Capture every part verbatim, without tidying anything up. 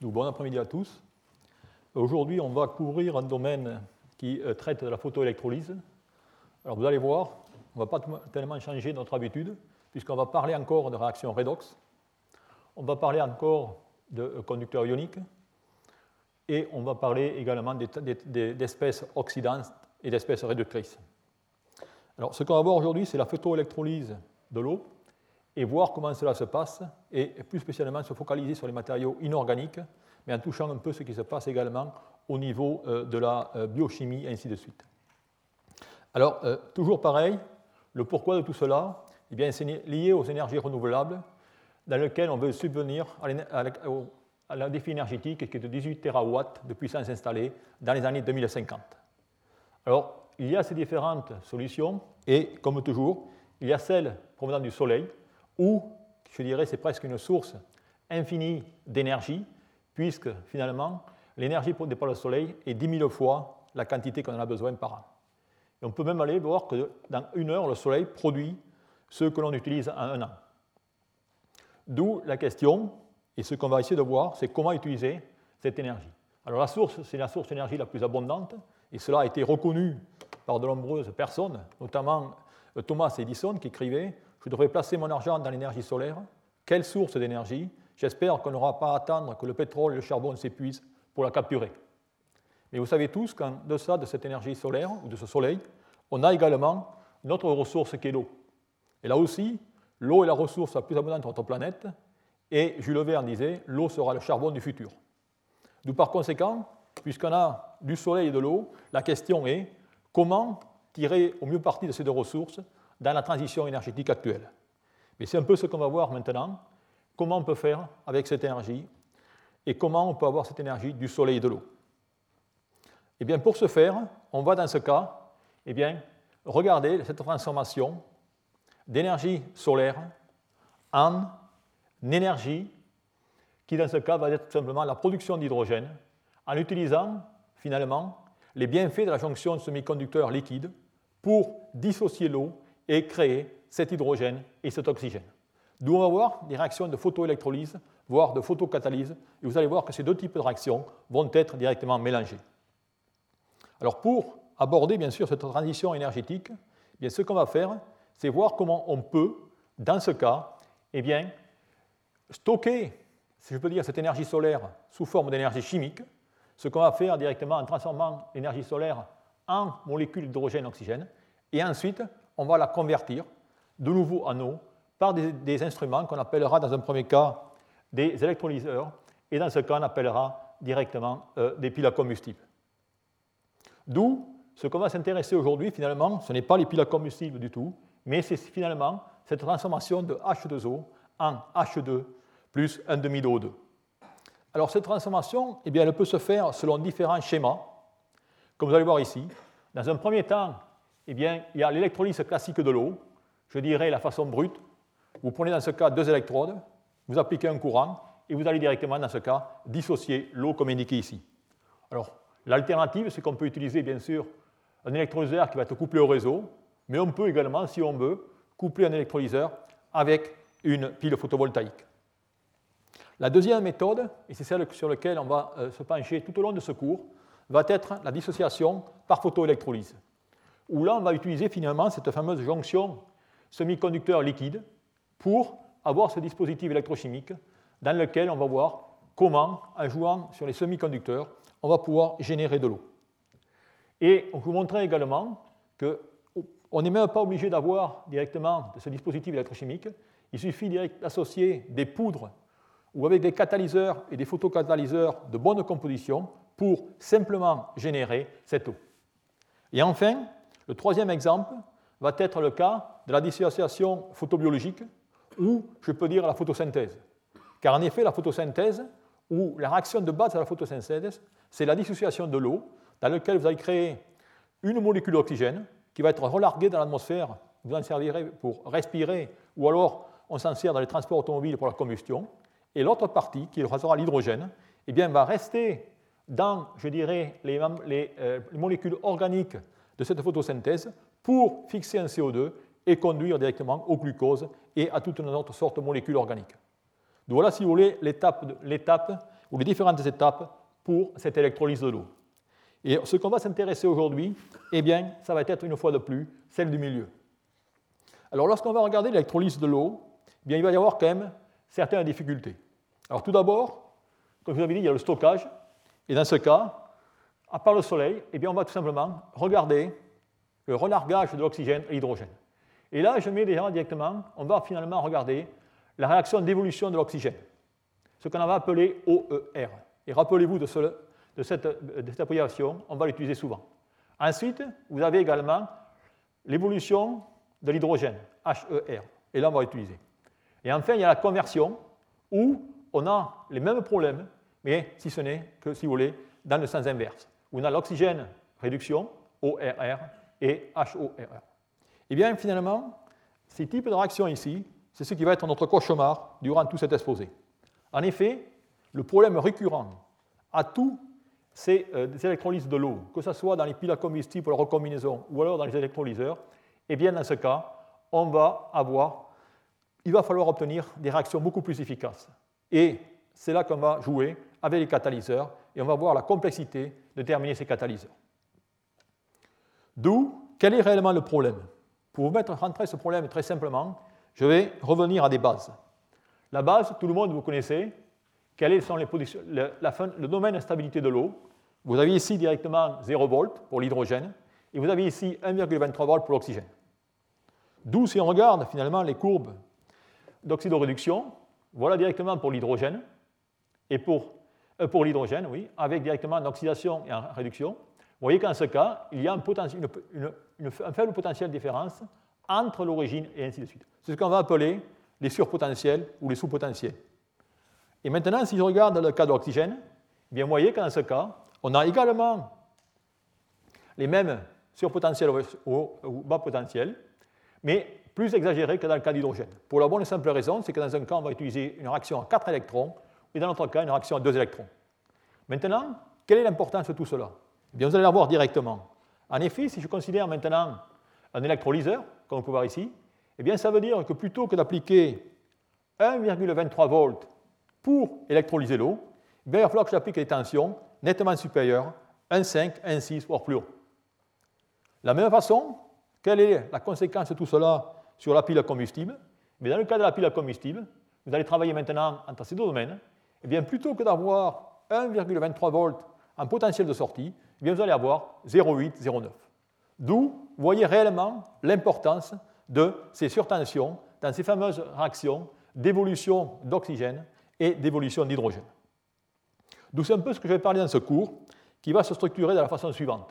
Donc, bon après-midi à tous. Aujourd'hui, on va couvrir un domaine qui euh, traite de la photoélectrolyse. Alors, vous allez voir, on ne va pas tellement changer notre habitude, puisqu'on va parler encore de réaction redox. On va parler encore de euh, conducteurs ioniques. Et on va parler également d'espèces oxydantes et d'espèces réductrices. Alors, ce qu'on va voir aujourd'hui, c'est la photoélectrolyse de l'eau et voir comment cela se passe, et plus spécialement se focaliser sur les matériaux inorganiques, mais en touchant un peu ce qui se passe également au niveau euh, de la euh, biochimie, et ainsi de suite. Alors, euh, toujours pareil, le pourquoi de tout cela, eh bien, c'est lié aux énergies renouvelables, dans lesquelles on veut subvenir à, à, à la défi énergétique qui est de dix-huit térawatts de puissance installée dans les années deux mille cinquante. Alors, il y a ces différentes solutions, et comme toujours, il y a celle provenant du Soleil, où, je dirais, c'est presque une source infinie d'énergie, puisque finalement, l'énergie produite par le Soleil est dix mille fois la quantité qu'on en a besoin par an. Et on peut même aller voir que dans une heure, le Soleil produit ce que l'on utilise en un an. D'où la question, et ce qu'on va essayer de voir, c'est comment utiliser cette énergie. Alors la source, c'est la source d'énergie la plus abondante, et cela a été reconnu par de nombreuses personnes, notamment Thomas Edison qui écrivait « Je devrais placer mon argent dans l'énergie solaire. Quelle source d'énergie? J'espère qu'on n'aura pas à attendre que le pétrole et le charbon s'épuisent pour la capturer. » Mais vous savez tous qu'en deçà de cette énergie solaire, ou de ce soleil, on a également notre ressource qui est l'eau. Et là aussi, l'eau est la ressource la plus abondante de notre planète, et Jules Verne disait « L'eau sera le charbon du futur ». D'où par conséquent, puisqu'on a du soleil et de l'eau, la question est comment tirer au mieux parti de ces deux ressources dans la transition énergétique actuelle. Mais c'est un peu ce qu'on va voir maintenant, comment on peut faire avec cette énergie et comment on peut avoir cette énergie du soleil et de l'eau. Eh bien, pour ce faire, on va dans ce cas eh bien, regarder cette transformation d'énergie solaire en énergie qui, dans ce cas, va être simplement la production d'hydrogène en utilisant, finalement, les bienfaits de la jonction de semi-conducteurs liquides pour dissocier l'eau et créer cet hydrogène et cet oxygène. D'où on va voir des réactions de photoélectrolyse, voire de photocatalyse, et vous allez voir que ces deux types de réactions vont être directement mélangés. Alors pour aborder bien sûr cette transition énergétique, eh bien, ce qu'on va faire, c'est voir comment on peut, dans ce cas, eh bien, stocker, si je peux dire, cette énergie solaire sous forme d'énergie chimique, ce qu'on va faire directement en transformant l'énergie solaire en molécules d'hydrogène-oxygène, et ensuite, on va la convertir de nouveau en eau par des, des instruments qu'on appellera dans un premier cas des électrolyseurs, et dans ce cas, on appellera directement euh, des piles à combustible. D'où, ce qu'on va s'intéresser aujourd'hui, finalement, ce n'est pas les piles à combustible du tout, mais c'est finalement cette transformation de H deux O en H deux plus un demi de O deux. Alors, cette transformation, eh bien, elle peut se faire selon différents schémas, comme vous allez voir ici. Dans un premier temps, eh bien, il y a l'électrolyse classique de l'eau, je dirais la façon brute. Vous prenez dans ce cas deux électrodes, vous appliquez un courant, et vous allez directement, dans ce cas, dissocier l'eau comme indiqué ici. Alors, l'alternative, c'est qu'on peut utiliser, bien sûr, un électrolyseur qui va être couplé au réseau, mais on peut également, si on veut, coupler un électrolyseur avec une pile photovoltaïque. La deuxième méthode, et c'est celle sur laquelle on va euh, se pencher tout au long de ce cours, va être la dissociation par photoélectrolyse, où là, on va utiliser finalement cette fameuse jonction semi-conducteur liquide pour avoir ce dispositif électrochimique dans lequel on va voir comment, en jouant sur les semi-conducteurs, on va pouvoir générer de l'eau. Et on vous montrer également qu'on n'est même pas obligé d'avoir directement de ce dispositif électrochimique, il suffit d'associer des poudres ou avec des catalyseurs et des photocatalyseurs de bonne composition pour simplement générer cette eau. Et enfin, le troisième exemple va être le cas de la dissociation photobiologique, ou je peux dire la photosynthèse. Car en effet, la photosynthèse, ou la réaction de base de la photosynthèse, c'est la dissociation de l'eau, dans laquelle vous allez créer une molécule d'oxygène qui va être relarguée dans l'atmosphère, vous en servirez pour respirer, ou alors on s'en sert dans les transports automobiles pour la combustion, et l'autre partie, qui sera l'hydrogène, eh bien, va rester dans, je dirais, les, les, euh, les molécules organiques de cette photosynthèse pour fixer un C O deux et conduire directement au glucose et à toute une autre sorte de molécules organiques. Donc voilà, si vous voulez, l'étape ou les différentes étapes pour cette électrolyse de l'eau. Et ce qu'on va s'intéresser aujourd'hui, eh bien, ça va être une fois de plus celle du milieu. Alors, lorsqu'on va regarder l'électrolyse de l'eau, eh bien, il va y avoir quand même certaines difficultés. Alors, tout d'abord, comme je vous avais dit, il y a le stockage. Et dans ce cas, à part le soleil, eh bien, on va tout simplement regarder le relargage de l'oxygène et l'hydrogène. Et là, je mets déjà directement, on va finalement regarder la réaction d'évolution de l'oxygène, ce qu'on va appeler O E R. Et rappelez-vous de, ce, de, cette, de cette abréviation, on va l'utiliser souvent. Ensuite, vous avez également l'évolution de l'hydrogène, H E R. Et là, on va l'utiliser. Et enfin, il y a la conversion, où on a les mêmes problèmes, mais si ce n'est que, si vous voulez, dans le sens inverse, où on a l'oxygène réduction, O R R, et H O R R. Et bien, finalement, ces types de réactions ici, c'est ce qui va être notre cauchemar durant tout cet exposé. En effet, le problème récurrent à tous ces euh, électrolyses de l'eau, que ce soit dans les piles à combustible pour la recombinaison ou alors dans les électrolyseurs, eh bien, dans ce cas, on va avoir, il va falloir obtenir des réactions beaucoup plus efficaces. Et c'est là qu'on va jouer avec les catalyseurs et on va voir la complexité de déterminer ces catalyseurs. D'où, quel est réellement le problème? Pour vous mettre rentrer ce problème très simplement, je vais revenir à des bases. La base, tout le monde vous connaissez, quels sont les positions, le, la fin, le domaine de stabilité de l'eau. Vous avez ici directement zéro volt pour l'hydrogène et vous avez ici un virgule vingt-trois volts pour l'oxygène. D'où, si on regarde finalement les courbes d'oxydoréduction, voilà directement pour l'hydrogène, et pour, euh, pour l'hydrogène, oui, avec directement une oxydation et une réduction. Vous voyez qu'en ce cas, il y a un, une, une, une, un faible potentiel de différence entre l'origine et ainsi de suite. C'est ce qu'on va appeler les surpotentiels ou les sous-potentiels. Et maintenant, si je regarde le cas de l'oxygène, eh bien, vous voyez qu'en ce cas, on a également les mêmes surpotentiels ou bas potentiels, mais plus exagérés que dans le cas d'hydrogène. Pour la bonne et simple raison, c'est que dans un cas, on va utiliser une réaction à quatre électrons, et dans l'autre cas, une réaction à deux électrons. Maintenant, quelle est l'importance de tout cela? Eh bien, vous allez la voir directement. En effet, si je considère maintenant un électrolyseur, comme vous pouvez voir ici, eh bien, ça veut dire que plutôt que d'appliquer un virgule vingt-trois volts pour électrolyser l'eau, eh bien, il va falloir que j'applique des tensions nettement supérieures, un virgule cinq, un virgule six, voire plus haut. De la même façon, quelle est la conséquence de tout cela sur la pile à combustible? Mais dans le cas de la pile à combustible, vous allez travailler maintenant entre ces deux domaines. Eh bien, plutôt que d'avoir un virgule vingt-trois volts en potentiel de sortie, eh bien, vous allez avoir zéro virgule huit, zéro virgule neuf. D'où, vous voyez réellement l'importance de ces surtensions dans ces fameuses réactions d'évolution d'oxygène et d'évolution d'hydrogène. D'où c'est un peu ce que je vais parler dans ce cours, qui va se structurer de la façon suivante.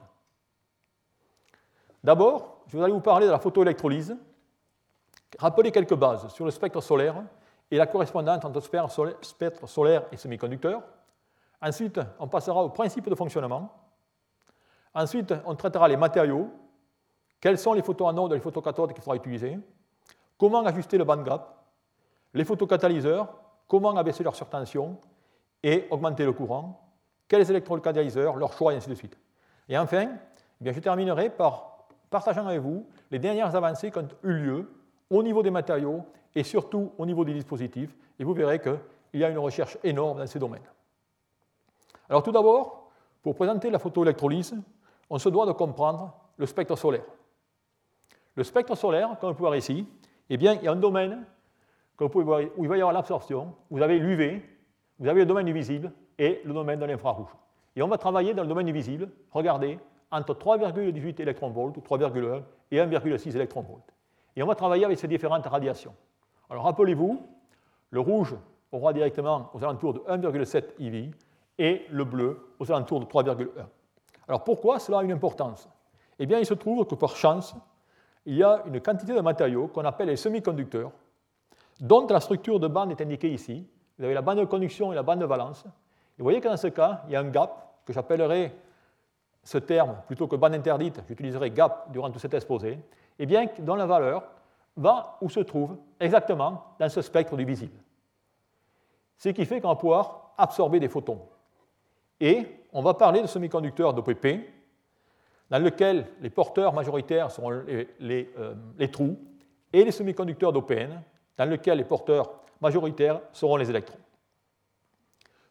D'abord, je vais vous parler de la photoélectrolyse, rappeler quelques bases sur le spectre solaire et la correspondance entre spectre solaire et semi-conducteur. Ensuite, on passera au principe de fonctionnement. Ensuite, on traitera les matériaux, quels sont les photoanodes et les photocathodes qu'il faudra utiliser, comment ajuster le band gap, les photocatalyseurs, comment abaisser leur surtension et augmenter le courant, quels électrocatalyseurs, leur choix, et ainsi de suite. Et enfin, eh bien, je terminerai par partageant avec vous les dernières avancées qui ont eu lieu au niveau des matériaux et surtout au niveau des dispositifs, et vous verrez qu'il y a une recherche énorme dans ces domaines. Alors tout d'abord, pour présenter la photoélectrolyse, on se doit de comprendre le spectre solaire. Le spectre solaire, comme vous pouvez voir ici, eh bien, il y a un domaine que vous pouvez voir, où il va y avoir l'absorption, vous avez l'U V, vous avez le domaine du visible et le domaine de l'infrarouge. Et on va travailler dans le domaine du visible, regardez, entre trois virgule dix-huit électronvolts, ou trois virgule un, et un virgule six électronvolts. Et on va travailler avec ces différentes radiations. Alors rappelez-vous, le rouge aura directement aux alentours de un virgule sept I V et le bleu aux alentours de trois virgule un. Alors pourquoi cela a une importance? Eh bien, il se trouve que par chance, il y a une quantité de matériaux qu'on appelle les semi-conducteurs, dont la structure de bande est indiquée ici. Vous avez la bande de conduction et la bande de valence. Et vous voyez que dans ce cas, il y a un gap que j'appellerai ce terme, plutôt que bande interdite, j'utiliserai gap durant tout cet exposé, et bien dont la valeur va où se trouve exactement dans ce spectre du visible. Ce qui fait qu'on va pouvoir absorber des photons. Et on va parler de semi-conducteurs d'O P P, dans lequel les porteurs majoritaires seront les, les, euh, les trous, et les semi-conducteurs d'O P N, dans lequel les porteurs majoritaires seront les électrons.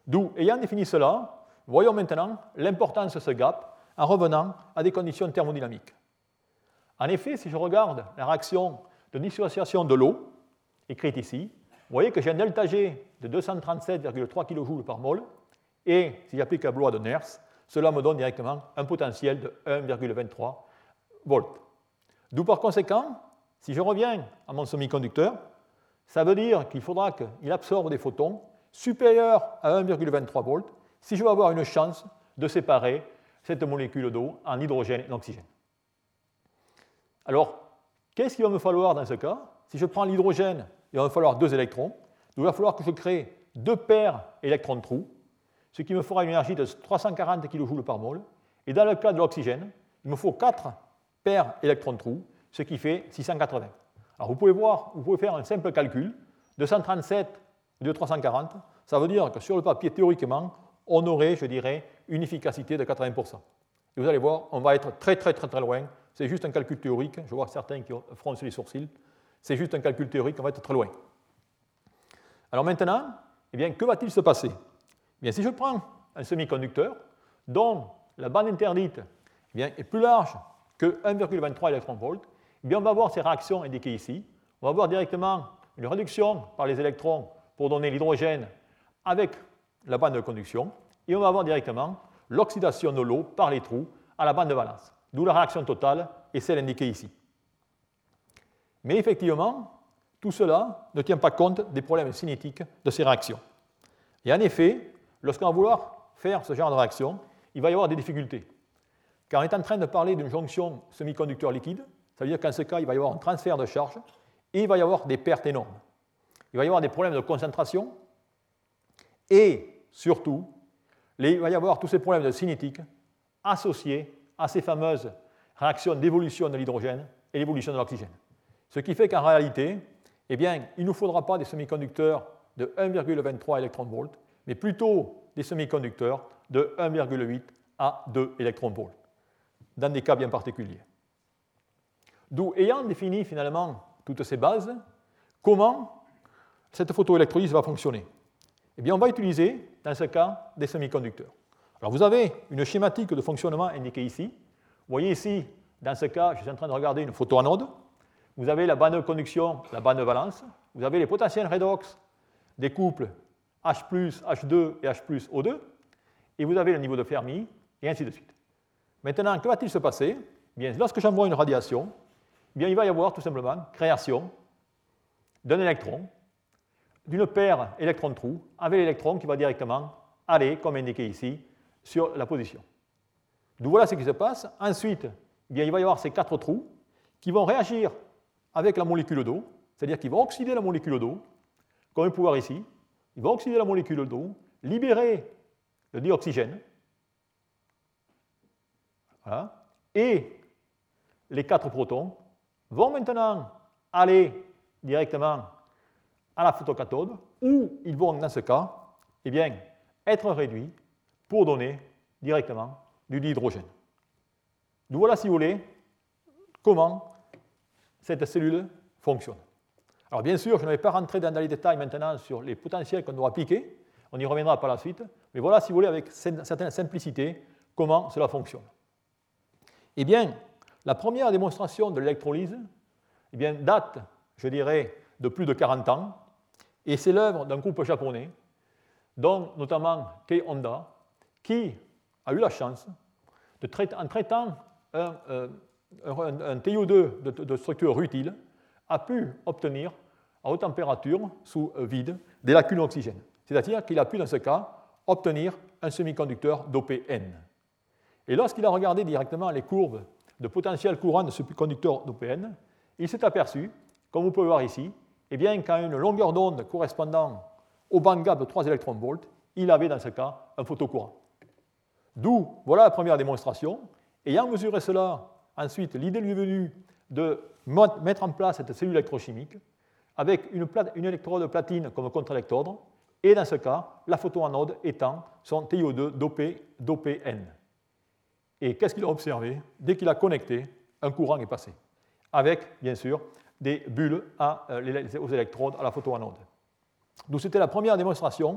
D'où, ayant défini cela, voyons maintenant l'importance de ce gap en revenant à des conditions thermodynamiques. En effet, si je regarde la réaction de dissociation de l'eau, écrite ici, vous voyez que j'ai un delta G de deux cent trente-sept virgule trois kilojoules par mol, et si j'applique la loi de Nernst, cela me donne directement un potentiel de un virgule vingt-trois volts. D'où par conséquent, si je reviens à mon semi-conducteur, ça veut dire qu'il faudra qu'il absorbe des photons supérieurs à un virgule vingt-trois volts si je veux avoir une chance de séparer cette molécule d'eau en hydrogène et en oxygène. Alors, qu'est-ce qu'il va me falloir dans ce cas? Si je prends l'hydrogène, il va me falloir deux électrons. Il va falloir que je crée deux paires électrons-trous, ce qui me fera une énergie de trois cent quarante kilojoules par mol. Et dans le cas de l'oxygène, il me faut quatre paires électrons-trous, ce qui fait six cent quatre-vingts. Alors vous pouvez voir, vous pouvez faire un simple calcul. deux cent trente-sept de trois cent quarante, ça veut dire que sur le papier, théoriquement, on aurait, je dirais, une efficacité de quatre-vingts pour cent. Et vous allez voir, on va être très très très très loin. C'est juste un calcul théorique. Je vois certains qui froncent les sourcils. C'est juste un calcul théorique, on va être très loin. Alors maintenant, eh bien, que va-t-il se passer? Eh bien, si je prends un semi-conducteur dont la bande interdite eh bien, est plus large que un virgule vingt-trois électronvolts, eh bien, on va avoir ces réactions indiquées ici. On va avoir directement une réduction par les électrons pour donner l'hydrogène avec la bande de conduction, et on va avoir directement l'oxydation de l'eau par les trous à la bande de valence, d'où la réaction totale est celle indiquée ici. Mais effectivement, tout cela ne tient pas compte des problèmes cinétiques de ces réactions. Et en effet, lorsqu'on va vouloir faire ce genre de réaction, il va y avoir des difficultés. Car on est en train de parler d'une jonction semi-conducteur liquide, ça veut dire qu'en ce cas, il va y avoir un transfert de charge et il va y avoir des pertes énormes. Il va y avoir des problèmes de concentration et surtout, il va y avoir tous ces problèmes de cinétique associés à ces fameuses réactions d'évolution de l'hydrogène et l'évolution de l'oxygène. Ce qui fait qu'en réalité, eh bien, il ne nous faudra pas des semi-conducteurs de un virgule vingt-trois électronvolts, mais plutôt des semi-conducteurs de un virgule huit à deux électronvolts, dans des cas bien particuliers. D'où, ayant défini finalement toutes ces bases, comment cette photoélectrolyse va fonctionner? Eh bien, on va utiliser, dans ce cas, des semi-conducteurs. Alors, vous avez une schématique de fonctionnement indiquée ici. Vous voyez ici, dans ce cas, je suis en train de regarder une photoanode. Vous avez la bande de conduction, la bande de valence. Vous avez les potentiels redox des couples H plus, H deux et H plus, O deux. Et vous avez le niveau de Fermi, et ainsi de suite. Maintenant, que va-t-il se passer? Eh bien, lorsque j'envoie une radiation, eh bien, il va y avoir tout simplement création d'un électron, d'une paire électron-trou, avec l'électron qui va directement aller, comme indiqué ici, sur la position. Donc voilà ce qui se passe. Ensuite, eh bien, il va y avoir ces quatre trous qui vont réagir avec la molécule d'eau, c'est-à-dire qu'ils vont oxyder la molécule d'eau, comme on peut voir ici. Ils vont oxyder la molécule d'eau, libérer le dioxygène, voilà, et les quatre protons vont maintenant aller directement à la photocathode, où ils vont, dans ce cas, eh bien, être réduits pour donner directement du dihydrogène. Donc voilà, si vous voulez, comment cette cellule fonctionne. Alors bien sûr, je ne vais pas rentrer dans les détails maintenant sur les potentiels qu'on doit appliquer, on y reviendra par la suite, mais voilà, si vous voulez, avec une certaine simplicité, comment cela fonctionne. Eh bien, la première démonstration de l'électrolyse eh bien, date, je dirais, de plus de quarante ans, et c'est l'œuvre d'un groupe japonais, dont notamment Kei Honda, qui a eu la chance, de traiter, en traitant un, euh, un, un T I O deux de, de structure rutile, a pu obtenir à haute température, sous vide, des lacunes d'oxygène. C'est-à-dire qu'il a pu, dans ce cas, obtenir un semi-conducteur dopé N. Et lorsqu'il a regardé directement les courbes de potentiel courant de ce semi-conducteur dopé N, il s'est aperçu, comme vous pouvez voir ici, eh bien, qu'à une longueur d'onde correspondant au band gap de trois électronvolts, il avait dans ce cas un photocourant. D'où, voilà la première démonstration. Ayant mesuré cela, ensuite, l'idée lui est venue de mettre en place cette cellule électrochimique avec une, plate, une électrode platine comme contre-électrode, et dans ce cas, la photoanode étant son T I O deux dopé, dopé N. Et qu'est-ce qu'il a observé? Dès qu'il a connecté, un courant est passé, avec, bien sûr, des bulles à, euh, aux électrodes à la photoanode. Donc c'était la première démonstration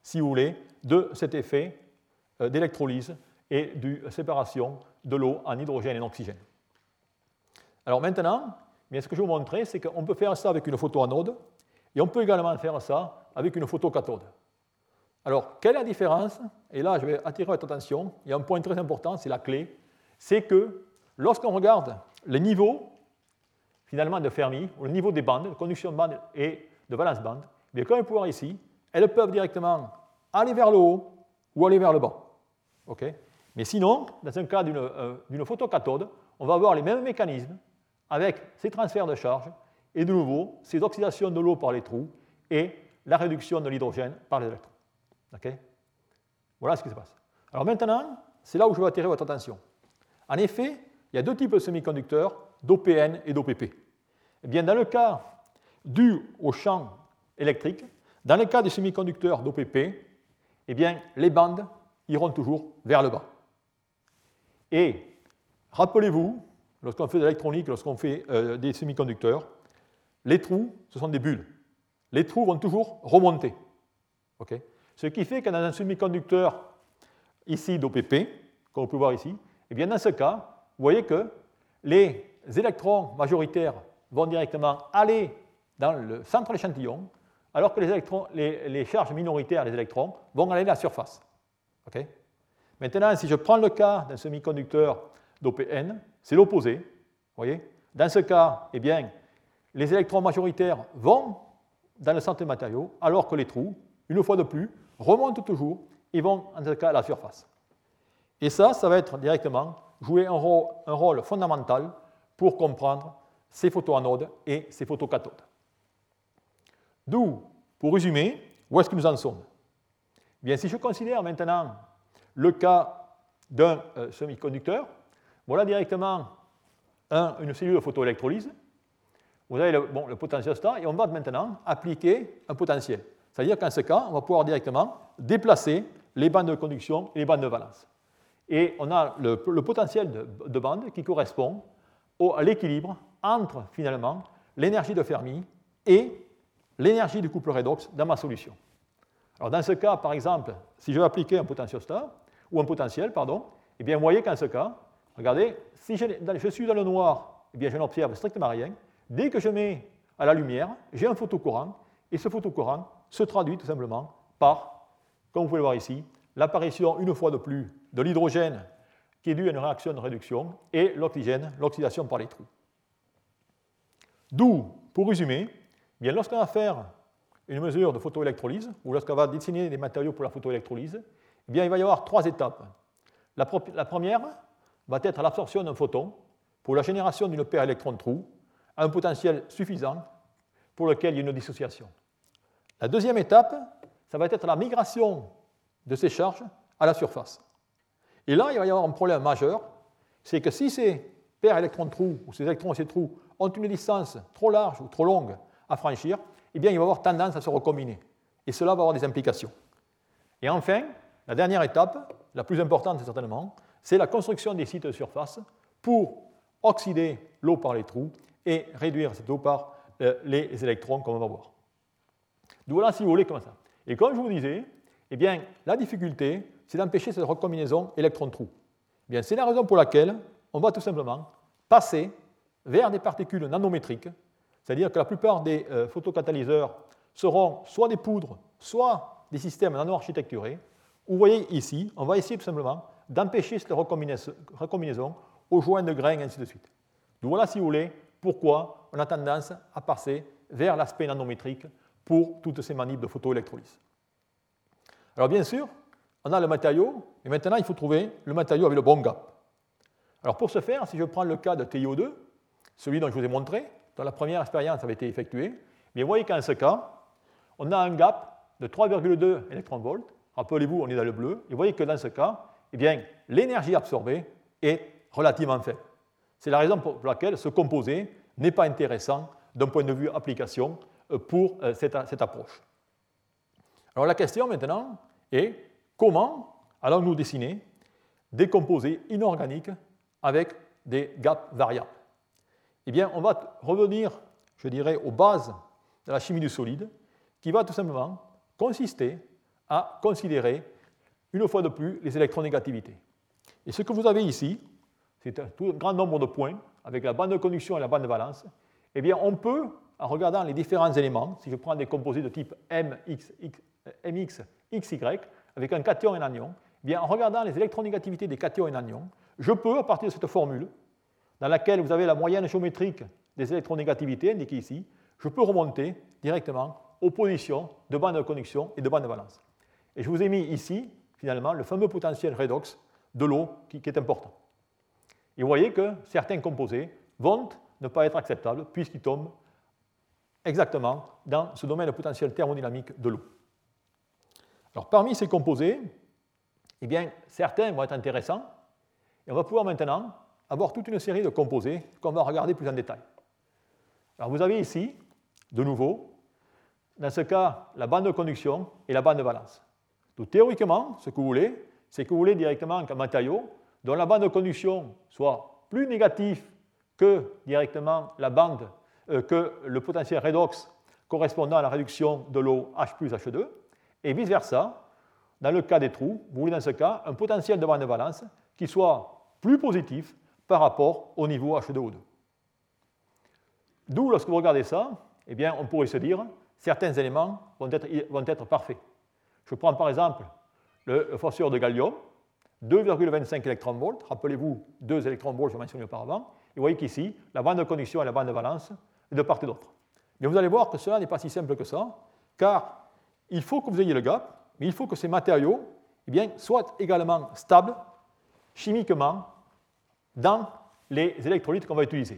si vous voulez, de cet effet euh, d'électrolyse et de séparation de l'eau en hydrogène et en oxygène. Alors maintenant, bien, ce que je vais vous montrer, c'est qu'on peut faire ça avec une photoanode et on peut également faire ça avec une photocathode. Alors, quelle est la différence? Et là, je vais attirer votre attention. Il y a un point très important, c'est la clé. C'est que lorsqu'on regarde les niveaux, finalement, de Fermi, ou le niveau des bandes, de conduction de bandes et de valence bande, bien, comme on peut voir ici, elles peuvent directement aller vers le haut ou aller vers le bas. Okay? Mais sinon, dans un cas d'une euh, d'une photocathode, on va avoir les mêmes mécanismes avec ces transferts de charge et de nouveau ces oxydations de l'eau par les trous et la réduction de l'hydrogène par les électrons. Okay? Voilà ce qui se passe. Alors maintenant, c'est là où je veux attirer votre attention. En effet, il y a deux types de semi-conducteurs, d'O P N et d'O P P. Eh bien, dans le cas dû au champ électrique, dans le cas des semi-conducteurs d'O P P, eh bien, les bandes iront toujours vers le bas. Et rappelez-vous, lorsqu'on fait de l'électronique, lorsqu'on fait euh, des semi-conducteurs, les trous, ce sont des bulles. Les trous vont toujours remonter. Okay? Ce qui fait que dans un semi-conducteur ici d'O P P, comme vous pouvez voir ici, eh bien, dans ce cas, vous voyez que les électrons majoritaires vont directement aller dans le centre de l'échantillon, alors que les, électrons, les, les charges minoritaires des électrons vont aller à la surface. Okay? Maintenant, si je prends le cas d'un semi-conducteur d'O P N, c'est l'opposé. Voyez? Dans ce cas, eh bien, les électrons majoritaires vont dans le centre des matériaux, alors que les trous, une fois de plus, remontent toujours et vont, en ce cas, à la surface. Et ça, ça va être directement jouer un rôle, un rôle fondamental pour comprendre ces photoanodes et ces photocathodes. D'où, pour résumer, où est-ce que nous en sommes? Bien, si je considère maintenant le cas d'un euh, semi-conducteur, voilà directement un, une cellule de photoélectrolyse. Vous avez le, bon, le potentiostat et on va maintenant appliquer un potentiel. C'est-à-dire qu'en ce cas, on va pouvoir directement déplacer les bandes de conduction et les bandes de valence. Et on a le, le potentiel de, de bande qui correspond au, à l'équilibre entre, finalement, l'énergie de Fermi et l'énergie du couple redox dans ma solution. Alors, dans ce cas, par exemple, si je veux appliquer un potentiostat, ou un potentiel, pardon, eh bien, vous voyez qu'en ce cas, regardez, si je, je suis dans le noir, eh bien, je n'observe strictement rien. Dès que je mets à la lumière, j'ai un photocourant, et ce photocourant se traduit tout simplement par, comme vous pouvez le voir ici, l'apparition une fois de plus de l'hydrogène qui est due à une réaction de réduction et l'oxygène, l'oxydation par les trous. D'où, pour résumer, bien, lorsqu'on va faire une mesure de photoélectrolyse ou lorsqu'on va dessiner des matériaux pour la photoélectrolyse, eh bien, il va y avoir trois étapes. La, la première va être l'absorption d'un photon pour la génération d'une paire électron-trou à un potentiel suffisant pour lequel il y a une dissociation. La deuxième étape, ça va être la migration de ces charges à la surface. Et là, il va y avoir un problème majeur, c'est que si ces paires électrons-trous ou ces électrons et ces trous ont une distance trop large ou trop longue à franchir, eh bien, il va avoir tendance à se recombiner. Et cela va avoir des implications. Et enfin, la dernière étape, la plus importante certainement, c'est la construction des sites de surface pour oxyder l'eau par les trous et réduire cette eau par euh, les électrons, comme on va voir. Donc voilà, si vous voulez, comme ça. Et comme je vous disais, eh bien, la difficulté, c'est d'empêcher cette recombinaison électron-trou. Eh bien, c'est la raison pour laquelle on va tout simplement passer vers des particules nanométriques, c'est-à-dire que la plupart des euh, photocatalyseurs seront soit des poudres, soit des systèmes nano-architecturés, où vous voyez ici, on va essayer tout simplement d'empêcher cette recombinaison aux joints de grains, et ainsi de suite. Donc voilà, si vous voulez, pourquoi on a tendance à passer vers l'aspect nanométrique pour toutes ces manips de photoélectrolyse. Alors bien sûr, on a le matériau, et maintenant il faut trouver le matériau avec le bon gap. Alors pour ce faire, si je prends le cas de T I O deux, celui dont je vous ai montré, dont la première expérience avait été effectuée, bien vous voyez qu'en ce cas, on a un gap de trois virgule deux électronvolts. Rappelez-vous, on est dans le bleu, et vous voyez que dans ce cas, eh bien, l'énergie absorbée est relativement faible. C'est la raison pour laquelle ce composé n'est pas intéressant d'un point de vue application pour cette, cette approche. Alors la question maintenant est comment allons-nous dessiner des composés inorganiques avec des gaps variables? Eh bien, on va revenir, je dirais, aux bases de la chimie du solide, qui va tout simplement consister à considérer, une fois de plus, les électronégativités. Et ce que vous avez ici, c'est un tout grand nombre de points, avec la bande de conduction et la bande de valence. Eh bien, on peut, en regardant les différents éléments, si je prends des composés de type M X, X, M X, X Y, avec un cation et un anion, eh bien, en regardant les électronégativités des cations et des anions, je peux, à partir de cette formule, dans laquelle vous avez la moyenne géométrique des électronégativités indiquée ici, je peux remonter directement aux positions de bande de conduction et de bande de valence. Et je vous ai mis ici, finalement, le fameux potentiel redox de l'eau qui, qui est important. Et vous voyez que certains composés vont ne pas être acceptables puisqu'ils tombent exactement dans ce domaine de potentiel thermodynamique de l'eau. Alors, parmi ces composés, eh bien, certains vont être intéressants et on va pouvoir maintenant avoir toute une série de composés qu'on va regarder plus en détail. Alors, vous avez ici, de nouveau, dans ce cas, la bande de conduction et la bande de valence. Donc, théoriquement, ce que vous voulez, c'est que vous voulez directement qu'un matériau dont la bande de conduction soit plus négative que directement la bande, euh, que le potentiel redox correspondant à la réduction de l'eau H plus H deux, et vice-versa, dans le cas des trous, vous voulez dans ce cas un potentiel de bande de valence qui soit plus positif par rapport au niveau H deux O deux. D'où, lorsque vous regardez ça, eh bien, on pourrait se dire certains éléments vont être, vont être parfaits. Je prends par exemple le, le phosphore de gallium, deux virgule vingt-cinq électronvolts, rappelez-vous deux électronvolts, je l'ai mentionné auparavant, et vous voyez qu'ici, la bande de conduction et la bande de valence est de part et d'autre. Mais vous allez voir que cela n'est pas si simple que ça, car il faut que vous ayez le gap, mais il faut que ces matériaux eh bien, soient également stables chimiquement dans les électrolytes qu'on va utiliser.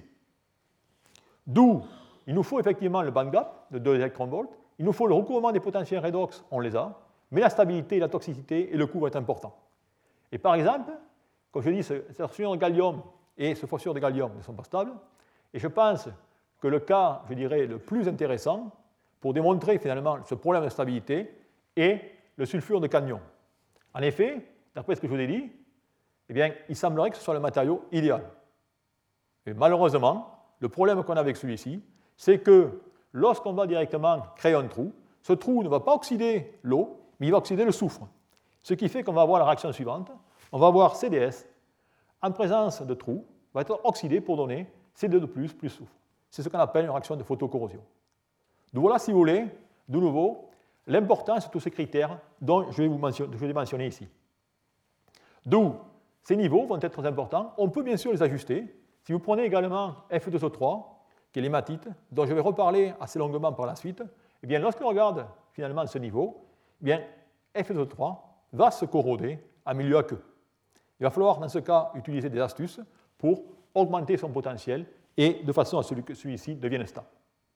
D'où il nous faut effectivement le band gap de deux électronvolts, il nous faut le recouvrement des potentiels redox, on les a, mais la stabilité, la toxicité et le coût vont être importants. Et par exemple, comme je dis, cette solution de gallium et ce phosphore de gallium ne sont pas stables, et je pense que le cas, je dirais, le plus intéressant pour démontrer finalement ce problème de stabilité est le sulfure de cadmium. En effet, d'après ce que je vous ai dit, eh bien, il semblerait que ce soit le matériau idéal. Et malheureusement, le problème qu'on a avec celui-ci, c'est que lorsqu'on va directement créer un trou, ce trou ne va pas oxyder l'eau, mais il va oxyder le soufre. Ce qui fait qu'on va avoir la réaction suivante. On va avoir C D S, en présence de trou, va être oxydé pour donner C deux de plus, plus soufre. C'est ce qu'on appelle une réaction de photocorrosion. Donc voilà, si vous voulez, de nouveau, l'importance de tous ces critères dont je vais vous mentionner, je vais mentionner ici. D'où ces niveaux vont être très importants. On peut bien sûr les ajuster. Si vous prenez également F deux O trois, qui est l'hématite, dont je vais reparler assez longuement par la suite, eh bien, lorsqu'on regarde finalement ce niveau, eh bien, F deux O trois va se corroder en milieu aqueux. Il va falloir, dans ce cas, utiliser des astuces pour augmenter son potentiel et de façon à ce que celui-ci devienne stable.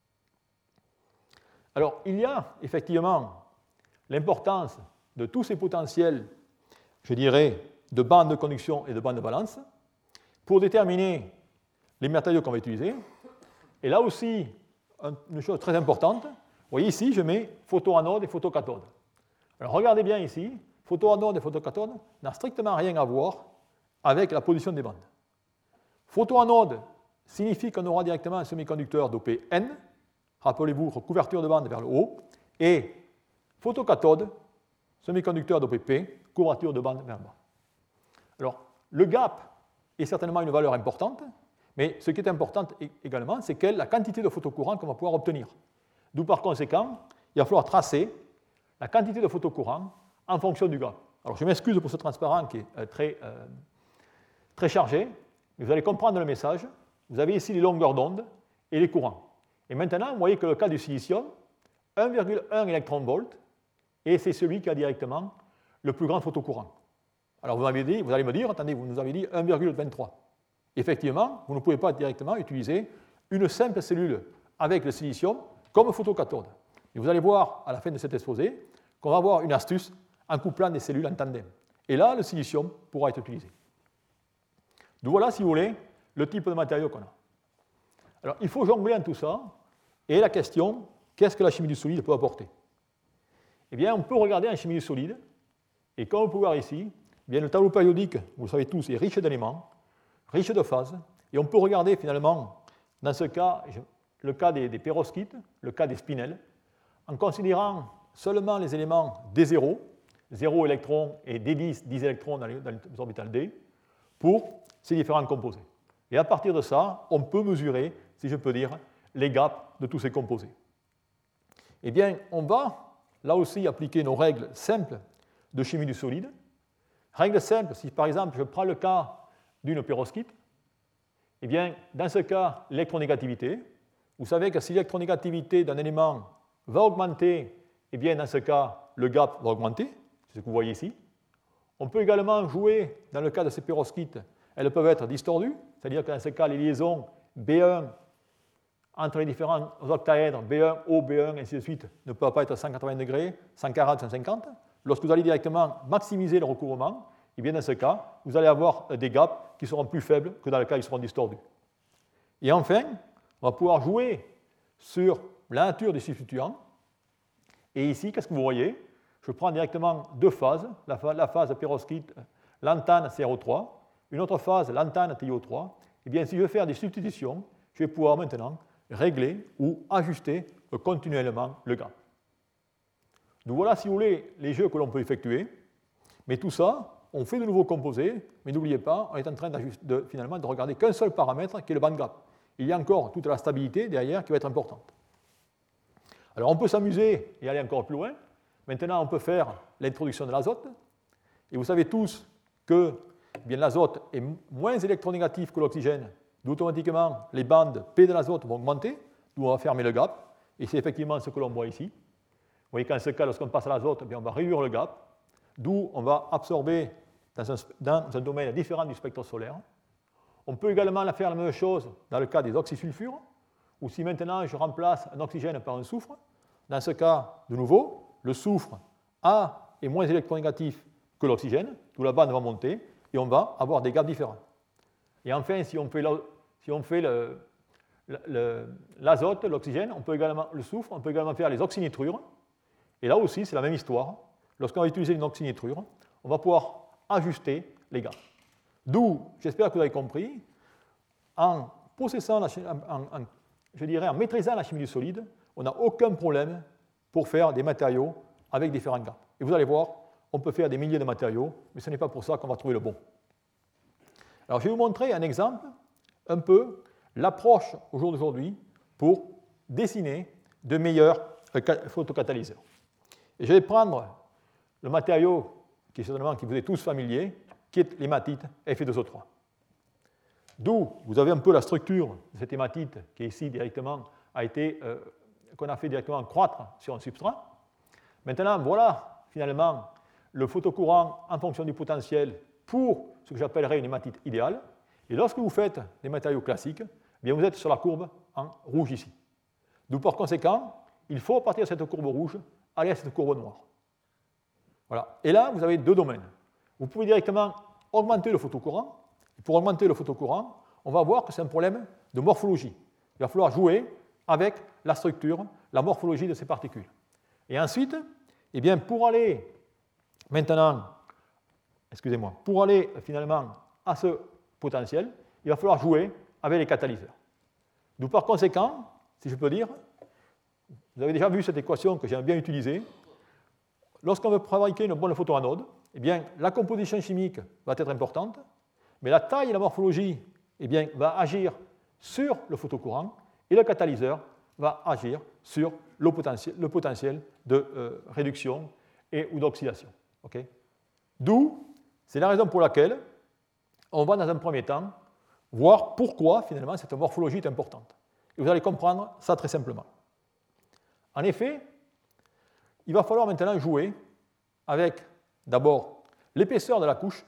Alors, il y a effectivement l'importance de tous ces potentiels, je dirais, de bande de conduction et de bande de valence pour déterminer les matériaux qu'on va utiliser. Et là aussi, une chose très importante, vous voyez ici, je mets photoanode et photocathode. Alors, regardez bien ici, photoanode et photocathode n'ont strictement rien à voir avec la position des bandes. Photoanode signifie qu'on aura directement un semi-conducteur dopé N, rappelez-vous, couverture de bande vers le haut, et photocathode, semi-conducteur dopé P, couverture de bande vers le bas. Alors, le gap est certainement une valeur importante, mais ce qui est important également, c'est quelle la quantité de photocourant qu'on va pouvoir obtenir. D'où, par conséquent, il va falloir tracer la quantité de photocourant en fonction du gap. Alors, je m'excuse pour ce transparent qui est très, euh, très chargé, mais vous allez comprendre le message. Vous avez ici les longueurs d'onde et les courants. Et maintenant, vous voyez que le cas du silicium, un virgule un électronvolt, et c'est celui qui a directement le plus grand photocourant. Alors, vous, m'avez dit, vous allez me dire, attendez, vous nous avez dit un virgule vingt-trois. Effectivement, vous ne pouvez pas directement utiliser une simple cellule avec le silicium comme photocathode. Et vous allez voir à la fin de cet exposé qu'on va avoir une astuce en couplant des cellules en tandem. Et là, le silicium pourra être utilisé. Donc voilà, si vous voulez, le type de matériau qu'on a. Alors, il faut jongler en tout ça, et la question, qu'est-ce que la chimie du solide peut apporter? Eh bien, on peut regarder en chimie du solide, et comme on peut voir ici, eh bien, le tableau périodique, vous le savez tous, est riche d'éléments, riche de phases, et on peut regarder finalement, dans ce cas, le cas des, des pérovskites, le cas des spinels, en considérant seulement les éléments D zéro, zéro électrons et D dix, dix électrons dans les, dans les orbitales D, pour ces différents composés. Et à partir de ça, on peut mesurer, si je peux dire, les gaps de tous ces composés. Eh bien, on va là aussi appliquer nos règles simples de chimie du solide. Règle simple, si par exemple je prends le cas d'une pérovskite, eh bien, dans ce cas, l'électronégativité, vous savez que si l'électronégativité d'un élément va augmenter, eh bien, dans ce cas, le gap va augmenter, c'est ce que vous voyez ici. On peut également jouer, dans le cas de ces pérovskites, elles peuvent être distordues, c'est-à-dire que dans ce cas, les liaisons B un entre les différents octaèdres B un, O, B un, et ainsi de suite, ne peuvent pas être cent quatre-vingts degrés, cent quarante, cent cinquante. Lorsque vous allez directement maximiser le recouvrement, eh bien, dans ce cas, vous allez avoir des gaps qui seront plus faibles que dans le cas où ils seront distordus. Et enfin, on va pouvoir jouer sur la nature des substituants. Et ici, qu'est-ce que vous voyez? Je prends directement deux phases, la phase, la phase pérovskite lantane C R O trois, une autre phase lantane T I O trois. Eh bien, si je veux faire des substitutions, je vais pouvoir maintenant régler ou ajuster continuellement le gap. Donc voilà, si vous voulez, les jeux que l'on peut effectuer. Mais tout ça, on fait de nouveaux composés, mais n'oubliez pas, on est en train de, finalement de regarder qu'un seul paramètre qui est le band gap. Il y a encore toute la stabilité derrière qui va être importante. Alors on peut s'amuser et aller encore plus loin. Maintenant, on peut faire l'introduction de l'azote. Et vous savez tous que eh bien, l'azote est moins électronégatif que l'oxygène, d'où automatiquement les bandes P de l'azote vont augmenter, d'où on va fermer le gap. Et c'est effectivement ce que l'on voit ici. Vous voyez qu'en ce cas, lorsqu'on passe à l'azote, on va réduire le gap, d'où on va absorber dans un, dans un domaine différent du spectre solaire. On peut également faire la même chose dans le cas des oxysulfures, ou si maintenant je remplace un oxygène par un soufre. Dans ce cas, de nouveau, le soufre A est moins électronégatif que l'oxygène, d'où la bande va monter, et on va avoir des gaps différents. Et enfin, si on fait, la, si on fait le, le, l'azote, l'oxygène, on peut également, le soufre, on peut également faire les oxynitrures. Et là aussi, c'est la même histoire. Lorsqu'on va utiliser une oxynitrure, on va pouvoir ajuster les gaps. D'où, j'espère que vous avez compris, en processant, la, en, en, je dirais, en maîtrisant la chimie du solide, on n'a aucun problème pour faire des matériaux avec différents gaps. Et vous allez voir, on peut faire des milliers de matériaux, mais ce n'est pas pour ça qu'on va trouver le bon. Alors, je vais vous montrer un exemple, un peu, l'approche au jour d'aujourd'hui pour dessiner de meilleurs photocatalyseurs. Et je vais prendre le matériau qui est certainement qui vous est tous familier, qui est l'hématite F E deux O trois. D'où vous avez un peu la structure de cette hématite qui ici directement a été, euh, qu'on a fait directement croître sur un substrat. Maintenant, voilà finalement le photocourant en fonction du potentiel pour ce que j'appellerais une hématite idéale. Et lorsque vous faites des matériaux classiques, eh bien vous êtes sur la courbe en rouge ici. D'où par conséquent, il faut partir de cette courbe rouge, aller à cette courbe noire. Voilà. Et là, vous avez deux domaines. Vous pouvez directement augmenter le photocourant. Et pour augmenter le photocourant, on va voir que c'est un problème de morphologie. Il va falloir jouer avec la structure, la morphologie de ces particules. Et ensuite, eh bien, pour aller maintenant, excusez-moi, pour aller finalement à ce potentiel, il va falloir jouer avec les catalyseurs. D'où par conséquent, si je peux dire, vous avez déjà vu cette équation que j'aime bien utiliser. Lorsqu'on veut fabriquer une bonne photoanode, eh bien, la composition chimique va être importante, mais la taille et la morphologie eh bien, va agir sur le photocourant et le catalyseur va agir sur le potentiel, le potentiel de euh, réduction et, ou d'oxydation. Okay? D'où, c'est la raison pour laquelle on va dans un premier temps voir pourquoi finalement cette morphologie est importante. Et vous allez comprendre ça très simplement. En effet, il va falloir maintenant jouer avec d'abord l'épaisseur de la couche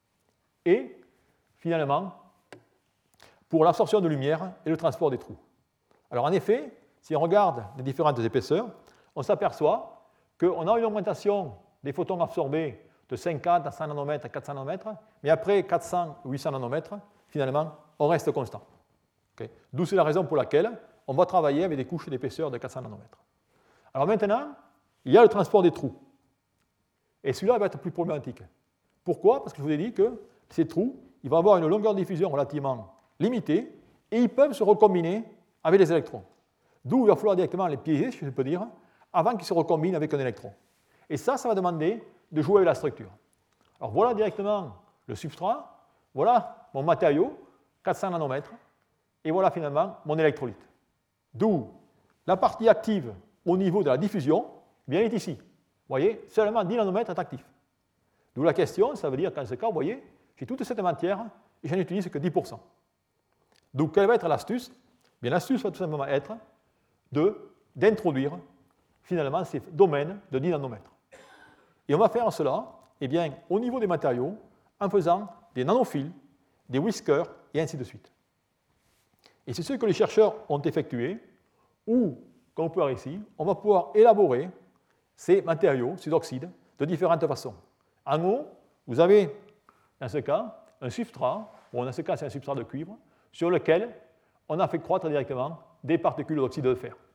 et finalement pour l'absorption de lumière et le transport des trous. Alors en effet, si on regarde les différentes épaisseurs, on s'aperçoit qu'on a une augmentation des photons absorbés de cinquante à cent nanomètres à quatre cents nanomètres, mais après quatre cents à huit cents nanomètres, finalement, on reste constant. Okay. D'où c'est la raison pour laquelle on va travailler avec des couches d'épaisseur de quatre cents nanomètres. Alors maintenant, il y a le transport des trous. Et celui-là va être plus problématique. Pourquoi? Parce que je vous ai dit que ces trous, ils vont avoir une longueur de diffusion relativement limitée et ils peuvent se recombiner avec les électrons. D'où il va falloir directement les piéger, si je peux dire, avant qu'il se recombine avec un électron. Et ça, ça va demander de jouer avec la structure. Alors voilà directement le substrat, voilà mon matériau, quatre cents nanomètres, et voilà finalement mon électrolyte. D'où la partie active au niveau de la diffusion, eh bien, elle est ici. Vous voyez, seulement dix nanomètres est actif. D'où la question, ça veut dire qu'en ce cas, vous voyez, j'ai toute cette matière et je n'utilise que dix pour cent. Donc, quelle va être l'astuce? Bien, l'astuce va tout simplement être de, d'introduire finalement ces domaines de dix nanomètres. Et on va faire cela eh bien, au niveau des matériaux en faisant des nanophiles, des whiskers et ainsi de suite. Et c'est ce que les chercheurs ont effectué, où, comme on peut voir ici, on va pouvoir élaborer ces matériaux, ces oxydes, de différentes façons. En haut, vous avez, dans ce cas, un substrat, bon, dans ce cas, c'est un substrat de cuivre, sur lequel on a fait croître directement des particules d'oxyde de fer.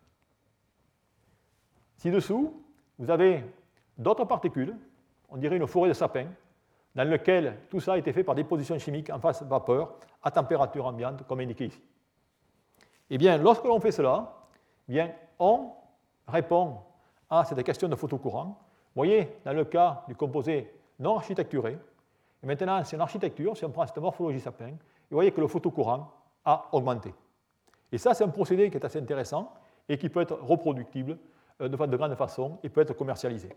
Ci-dessous, vous avez d'autres particules, on dirait une forêt de sapins, dans laquelle tout ça a été fait par déposition chimique en phase vapeur à température ambiante, comme indiqué ici. Eh bien, lorsque l'on fait cela, eh bien, on répond à cette question de photocourant. Vous voyez, dans le cas du composé non architecturé, et maintenant, c'est une architecture, si on prend cette morphologie sapin, et vous voyez que le photocourant a augmenté. Et ça, c'est un procédé qui est assez intéressant et qui peut être reproductible de, de grande façon et peut être commercialisé.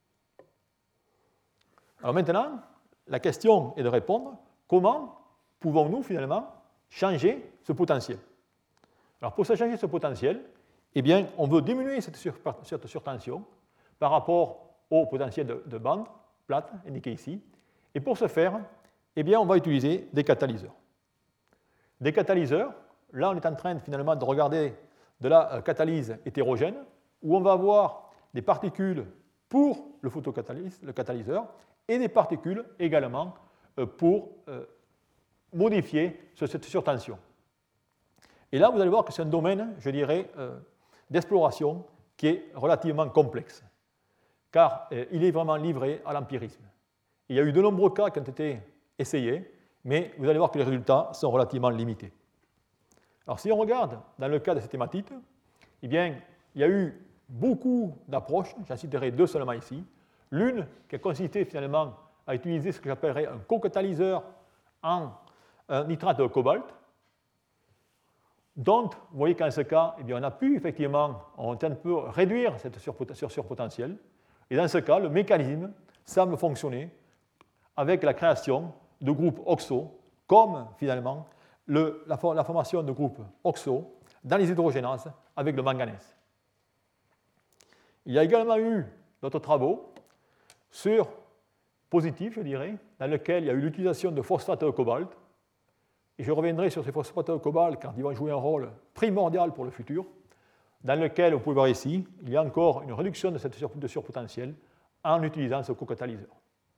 Alors maintenant, la question est de répondre comment pouvons-nous finalement changer ce potentiel? Alors pour changer ce potentiel, eh bien, on veut diminuer cette, sur, cette surtension par rapport au potentiel de, de bande plate indiqué ici. Et pour ce faire, eh bien, on va utiliser des catalyseurs. Des catalyseurs, là on est en train finalement de regarder de la catalyse hétérogène, où on va avoir des particules pour le photocatalyse, le catalyseur, et des particules également pour euh, modifier cette surtension. Et là, vous allez voir que c'est un domaine, je dirais, euh, d'exploration qui est relativement complexe, car euh, il est vraiment livré à l'empirisme. Il y a eu de nombreux cas qui ont été essayés, mais vous allez voir que les résultats sont relativement limités. Alors, si on regarde dans le cas de cette hématite, eh bien, il y a eu beaucoup d'approches, j'en citerai deux seulement ici. L'une qui a consisté finalement à utiliser ce que j'appellerais un co-catalyseur en nitrate de cobalt, dont vous voyez qu'en ce cas, eh bien, on a pu effectivement, on un peu réduire cette surpotentielle, et dans ce cas, le mécanisme semble fonctionner avec la création de groupes oxo, comme finalement le, la, la formation de groupes oxo dans les hydrogénases avec le manganèse. Il y a également eu d'autres travaux sur positifs, je dirais, dans lesquels il y a eu l'utilisation de phosphates de cobalt. Et je reviendrai sur ces phosphates de cobalt car ils vont jouer un rôle primordial pour le futur, dans lequel, vous pouvez voir ici, il y a encore une réduction de cette sur, de surpotentiel en utilisant ce co-catalyseur.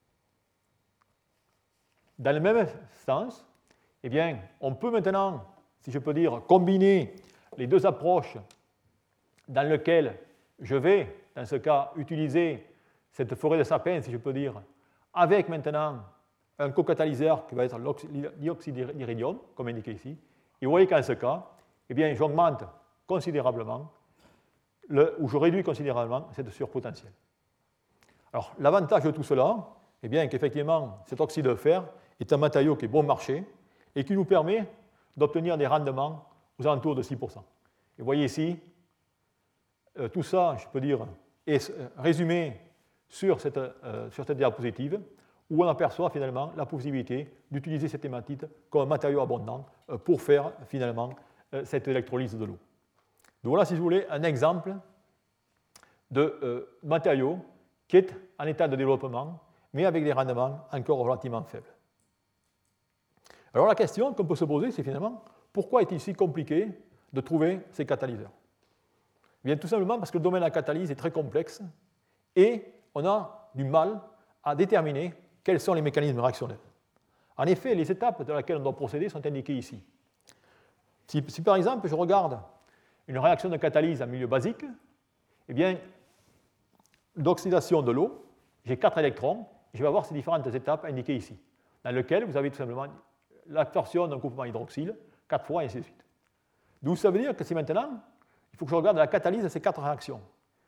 Dans le même sens, eh bien, on peut maintenant, si je peux dire, combiner les deux approches dans lesquelles je vais, dans ce cas, utiliser cette forêt de sapins, si je peux dire, avec maintenant un co-catalyseur qui va être l'ioxyde d'iridium, comme indiqué ici. Et vous voyez qu'en ce cas, eh bien, j'augmente considérablement, le, ou je réduis considérablement cette surpotentielle. Alors, l'avantage de tout cela, eh bien, qu'effectivement, cet oxyde de fer est un matériau qui est bon marché et qui nous permet d'obtenir des rendements aux alentours de six pour cent. Et vous voyez ici, euh, tout ça, je peux dire, est résumé sur cette, euh, sur cette diapositive, où on aperçoit finalement la possibilité d'utiliser cette hématite comme un matériau abondant euh, pour faire finalement euh, cette électrolyse de l'eau. Donc voilà, si vous voulez, un exemple de euh, matériau qui est en état de développement, mais avec des rendements encore relativement faibles. Alors la question qu'on peut se poser, c'est finalement, pourquoi est-il si compliqué de trouver ces catalyseurs? Bien, tout simplement parce que le domaine de la catalyse est très complexe et on a du mal à déterminer quels sont les mécanismes réactionnels. En effet, les étapes dans lesquelles on doit procéder sont indiquées ici. Si, si par exemple je regarde une réaction de catalyse en milieu basique, eh bien, d'oxydation de l'eau, j'ai quatre électrons, et je vais avoir ces différentes étapes indiquées ici, dans lesquelles vous avez tout simplement l'absorption d'un groupement hydroxyle, quatre fois, et ainsi de suite. D'où ça veut dire que c'est maintenant, il faut que je regarde la catalyse de ces quatre réactions.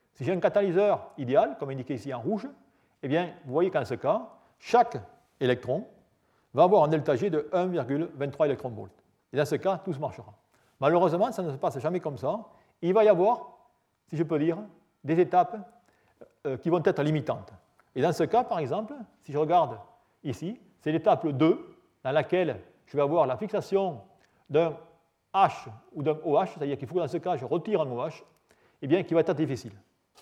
Si j'ai un catalyseur idéal, comme indiqué ici en rouge, eh bien, vous voyez qu'en ce cas, chaque électron va avoir un delta G de un virgule vingt-trois électronvolts. Et dans ce cas, tout se marchera. Malheureusement, ça ne se passe jamais comme ça. Il va y avoir, si je peux dire, des étapes euh, qui vont être limitantes. Et dans ce cas, par exemple, si je regarde ici, c'est l'étape deux, dans laquelle je vais avoir la fixation d'un H ou d'un O H, c'est-à-dire qu'il faut que dans ce cas, je retire un O H, eh bien, qui va être difficile.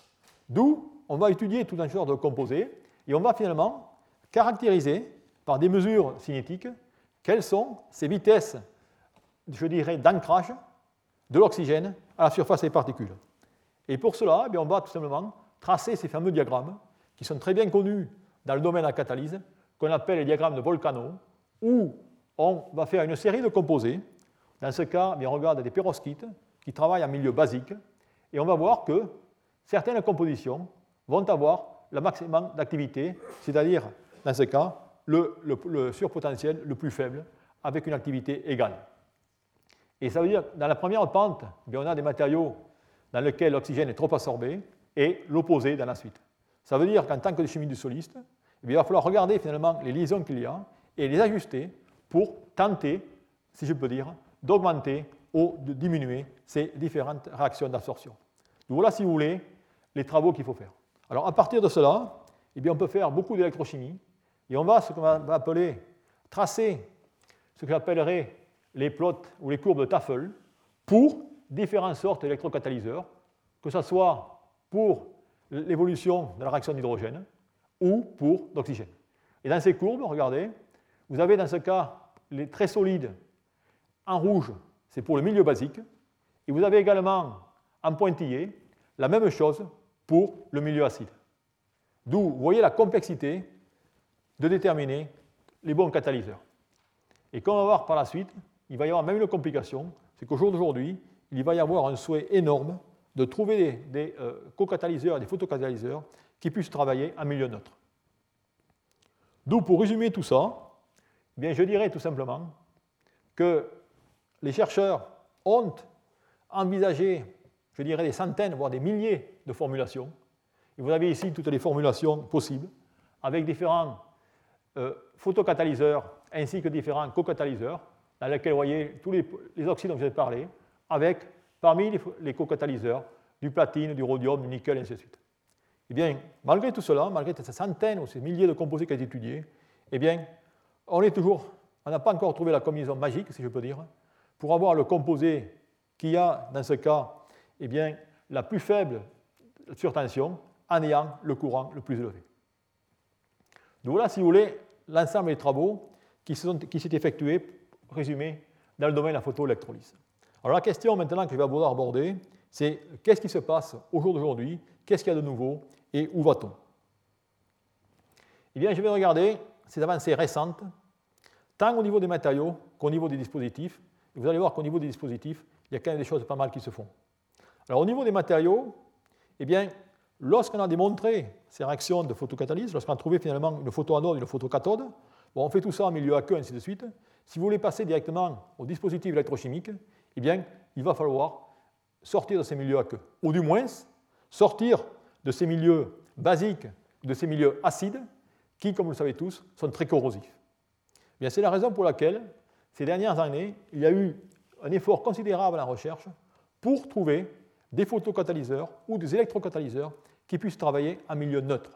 D'où, on va étudier tout un genre de composés, et on va finalement caractériser par des mesures cinétiques quelles sont ces vitesses, je dirais, d'ancrage de l'oxygène à la surface des particules. Et pour cela, eh bien, on va tout simplement tracer ces fameux diagrammes qui sont très bien connus dans le domaine de la catalyse, qu'on appelle les diagrammes de Volcano, où on va faire une série de composés. Dans ce cas, eh bien, on regarde des perovskites qui travaillent en milieu basique, et on va voir que certaines compositions vont avoir le maximum d'activité, c'est-à-dire, dans ce cas, le, le, le surpotentiel le plus faible, avec une activité égale. Et ça veut dire que dans la première pente, eh bien, on a des matériaux dans lesquels l'oxygène est trop absorbé, et l'opposé dans la suite. Ça veut dire qu'en tant que chimie du soliste, eh bien, il va falloir regarder finalement les liaisons qu'il y a et les ajuster pour tenter, si je peux dire, d'augmenter ou de diminuer ces différentes réactions d'absorption. Donc voilà, si vous voulez, les travaux qu'il faut faire. Alors à partir de cela, eh bien, on peut faire beaucoup d'électrochimie et on va, ce qu'on va appeler, tracer ce que j'appellerais les plots ou les courbes de Tafel pour différentes sortes d'électrocatalyseurs, que ce soit pour l'évolution de la réaction d'hydrogène ou pour l'oxygène. Et dans ces courbes, regardez, vous avez dans ce cas les très solides en rouge, c'est pour le milieu basique, et vous avez également en pointillé la même chose pour le milieu acide. D'où, vous voyez la complexité de déterminer les bons catalyseurs. Et comme on va voir par la suite, il va y avoir même une complication, c'est qu'au jour d'aujourd'hui, il va y avoir un souhait énorme de trouver des, des euh, co-catalyseurs et des photocatalyseurs qui puissent travailler en milieu neutre. D'où, pour résumer tout ça, eh bien, je dirais tout simplement que les chercheurs ont envisagé, je dirais, des centaines, voire des milliers de formulations. Et vous avez ici toutes les formulations possibles, avec différents euh, photocatalyseurs ainsi que différents co-catalyseurs, dans lesquels vous voyez tous les, les oxydes dont je vous ai parlé, avec parmi les, les co-catalyseurs du platine, du rhodium, du nickel, et ainsi de suite. Eh bien, malgré tout cela, malgré ces centaines ou ces milliers de composés qui ont été étudiés, eh bien, on est toujours, on n'a pas encore trouvé la combinaison magique, si je peux dire, pour avoir le composé qui a, dans ce cas, eh bien, la plus faible surtension en ayant le courant le plus élevé. Donc voilà, si vous voulez, l'ensemble des travaux qui s'est qui effectués, résumés, dans le domaine de la photoélectrolyse. Alors la question maintenant que je vais vouloir aborder, c'est qu'est-ce qui se passe au jour d'aujourd'hui, qu'est-ce qu'il y a de nouveau et où va-t-on? Eh bien, je vais regarder ces avancées récentes, tant au niveau des matériaux qu'au niveau des dispositifs. Et vous allez voir qu'au niveau des dispositifs, il y a quand même des choses pas mal qui se font. Alors au niveau des matériaux, eh bien, lorsqu'on a démontré ces réactions de photocatalyse, lorsqu'on a trouvé finalement une photoanode et une photocathode, bon, on fait tout ça en milieu aqueux, ainsi de suite. Si vous voulez passer directement au dispositif électrochimique, eh bien, il va falloir sortir de ces milieux aqueux, ou du moins sortir de ces milieux basiques, de ces milieux acides, qui, comme vous le savez tous, sont très corrosifs. Eh bien, c'est la raison pour laquelle, ces dernières années, il y a eu un effort considérable en recherche pour trouver des photocatalyseurs ou des électrocatalyseurs qui puissent travailler en milieu neutre.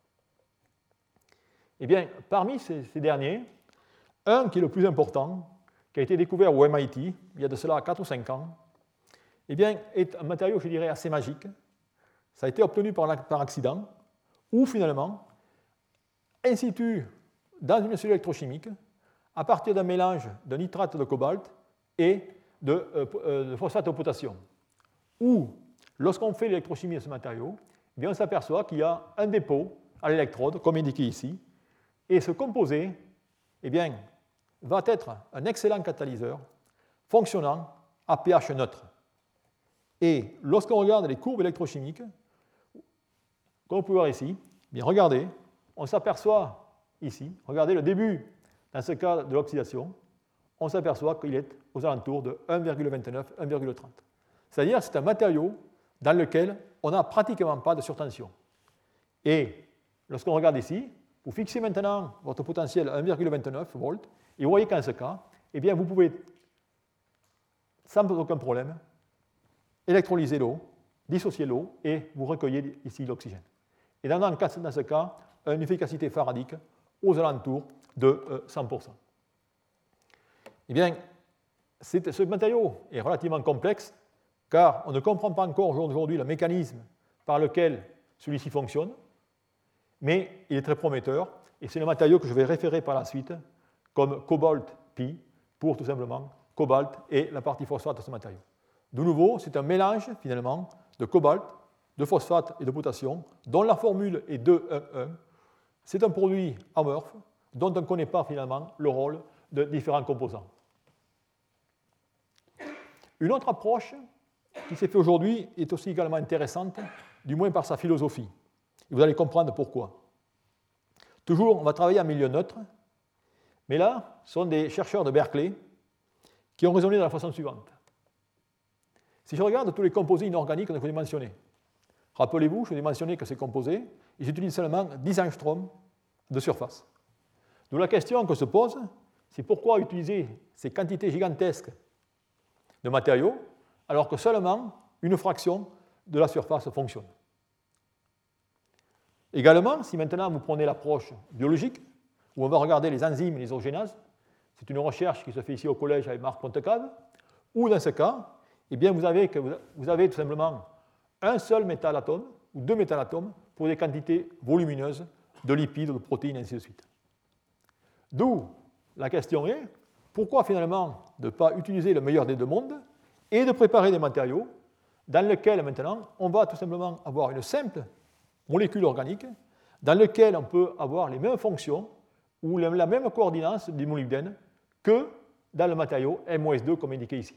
Eh bien, parmi ces, ces derniers, un qui est le plus important, qui a été découvert au M I T il y a de cela quatre ou cinq ans, eh bien, est un matériau, je dirais, assez magique. Ça a été obtenu par, par accident, où finalement, in situ, dans une cellule électrochimique, à partir d'un mélange de nitrate de cobalt et de, euh, de phosphate de potassium, où, lorsqu'on fait l'électrochimie de ce matériau, eh bien, on s'aperçoit qu'il y a un dépôt à l'électrode, comme indiqué ici, et ce composé, eh bien, va être un excellent catalyseur fonctionnant à pH neutre. Et lorsqu'on regarde les courbes électrochimiques, comme vous pouvez voir ici, eh bien, regardez, on s'aperçoit ici, regardez le début, dans ce cas de l'oxydation, on s'aperçoit qu'il est aux alentours de un virgule vingt-neuf, un virgule trente. C'est-à-dire que c'est un matériau dans lequel on n'a pratiquement pas de surtension. Et lorsqu'on regarde ici, vous fixez maintenant votre potentiel à un virgule vingt-neuf volts, et vous voyez qu'en ce cas, eh bien, vous pouvez, sans aucun problème, électrolyser l'eau, dissocier l'eau, et vous recueillez ici l'oxygène. Et dans, dans ce cas, une efficacité faradique aux alentours de cent pour cent. Eh bien, ce matériau est relativement complexe, car on ne comprend pas encore aujourd'hui le mécanisme par lequel celui-ci fonctionne, mais il est très prometteur, et c'est le matériau que je vais référer par la suite comme cobalt Pi, pour tout simplement cobalt et la partie phosphate de ce matériau. De nouveau, c'est un mélange, finalement, de cobalt, de phosphate et de potassium, dont la formule est deux un un. C'est un produit amorphe, dont on ne connaît pas, finalement, le rôle de différents composants. Une autre approche qui s'est faite aujourd'hui est aussi également intéressante, du moins par sa philosophie. Et vous allez comprendre pourquoi. Toujours, on va travailler en milieu neutre, mais là, ce sont des chercheurs de Berkeley qui ont raisonné de la façon suivante. Si je regarde tous les composés inorganiques que je vous ai mentionnés, rappelez-vous, je vous ai mentionné que ces composés, ils utilisent seulement dix angstroms de surface. Donc la question que se pose, c'est pourquoi utiliser ces quantités gigantesques de matériaux alors que seulement une fraction de la surface fonctionne. Également, si maintenant vous prenez l'approche biologique, où on va regarder les enzymes et les isogénases, c'est une recherche qui se fait ici au collège avec Marc Pontecave, ou dans ce cas, eh bien vous, avez que vous avez tout simplement un seul métallatome ou deux métallatomes pour des quantités volumineuses de lipides, de protéines, et ainsi de suite. D'où la question est, pourquoi finalement ne pas utiliser le meilleur des deux mondes et de préparer des matériaux dans lesquels maintenant on va tout simplement avoir une simple molécule organique dans lequel on peut avoir les mêmes fonctions ou la même coordination du molybdène que dans le matériau M O S deux comme indiqué ici.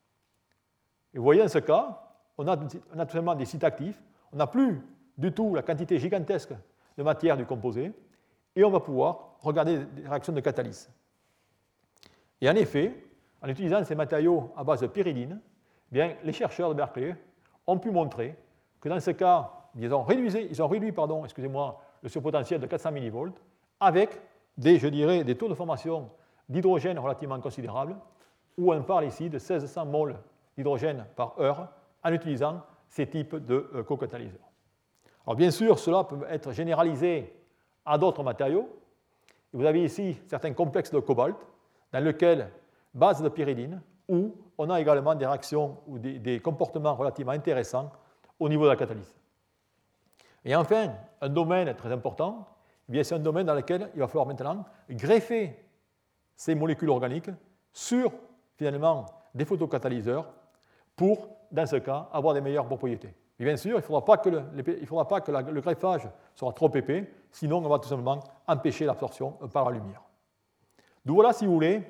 Et vous voyez, dans ce cas, on a, on a tout simplement des sites actifs, on n'a plus du tout la quantité gigantesque de matière du composé, et on va pouvoir regarder des réactions de catalyse. Et en effet, en utilisant ces matériaux à base de pyridine, eh bien, les chercheurs de Berkeley ont pu montrer que dans ce cas, ils ont réduit, ils ont réduit pardon, excusez-moi, le surpotentiel de quatre cents millivolts avec des, je dirais, des taux de formation d'hydrogène relativement considérables, où on parle ici de seize cents moles d'hydrogène par heure en utilisant ces types de euh, co-catalyseurs. Alors bien sûr, cela peut être généralisé à d'autres matériaux. Vous avez ici certains complexes de cobalt, dans lesquels, base de pyridine, où on a également des réactions ou des, des comportements relativement intéressants au niveau de la catalyse. Et enfin, un domaine très important, eh bien, c'est un domaine dans lequel il va falloir maintenant greffer ces molécules organiques sur, finalement, des photocatalyseurs pour, dans ce cas, avoir des meilleures propriétés. Et bien sûr, il ne faudra pas que, le, il faudra pas que la, le greffage soit trop épais, sinon on va tout simplement empêcher l'absorption par la lumière. Donc voilà, si vous voulez,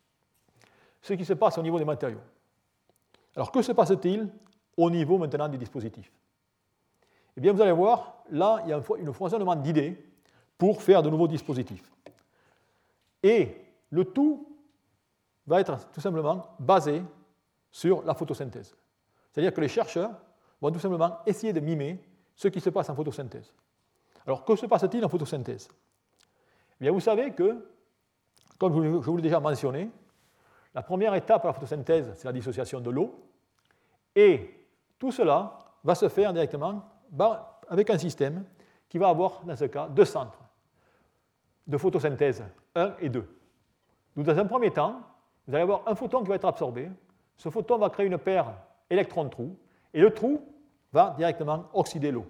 ce qui se passe au niveau des matériaux. Alors, que se passe-t-il au niveau maintenant des dispositifs? Eh bien, vous allez voir, là, il y a un foisonnement d'idées pour faire de nouveaux dispositifs. Et le tout va être tout simplement basé sur la photosynthèse. C'est-à-dire que les chercheurs vont tout simplement essayer de mimer ce qui se passe en photosynthèse. Alors, que se passe-t-il en photosynthèse? Eh bien, vous savez que, comme je vous l'ai déjà mentionné, la première étape de la photosynthèse, c'est la dissociation de l'eau, et tout cela va se faire directement avec un système qui va avoir, dans ce cas, deux centres de photosynthèse, un et deux. Donc, dans un premier temps, vous allez avoir un photon qui va être absorbé. Ce photon va créer une paire électron-trou, et le trou va directement oxyder l'eau.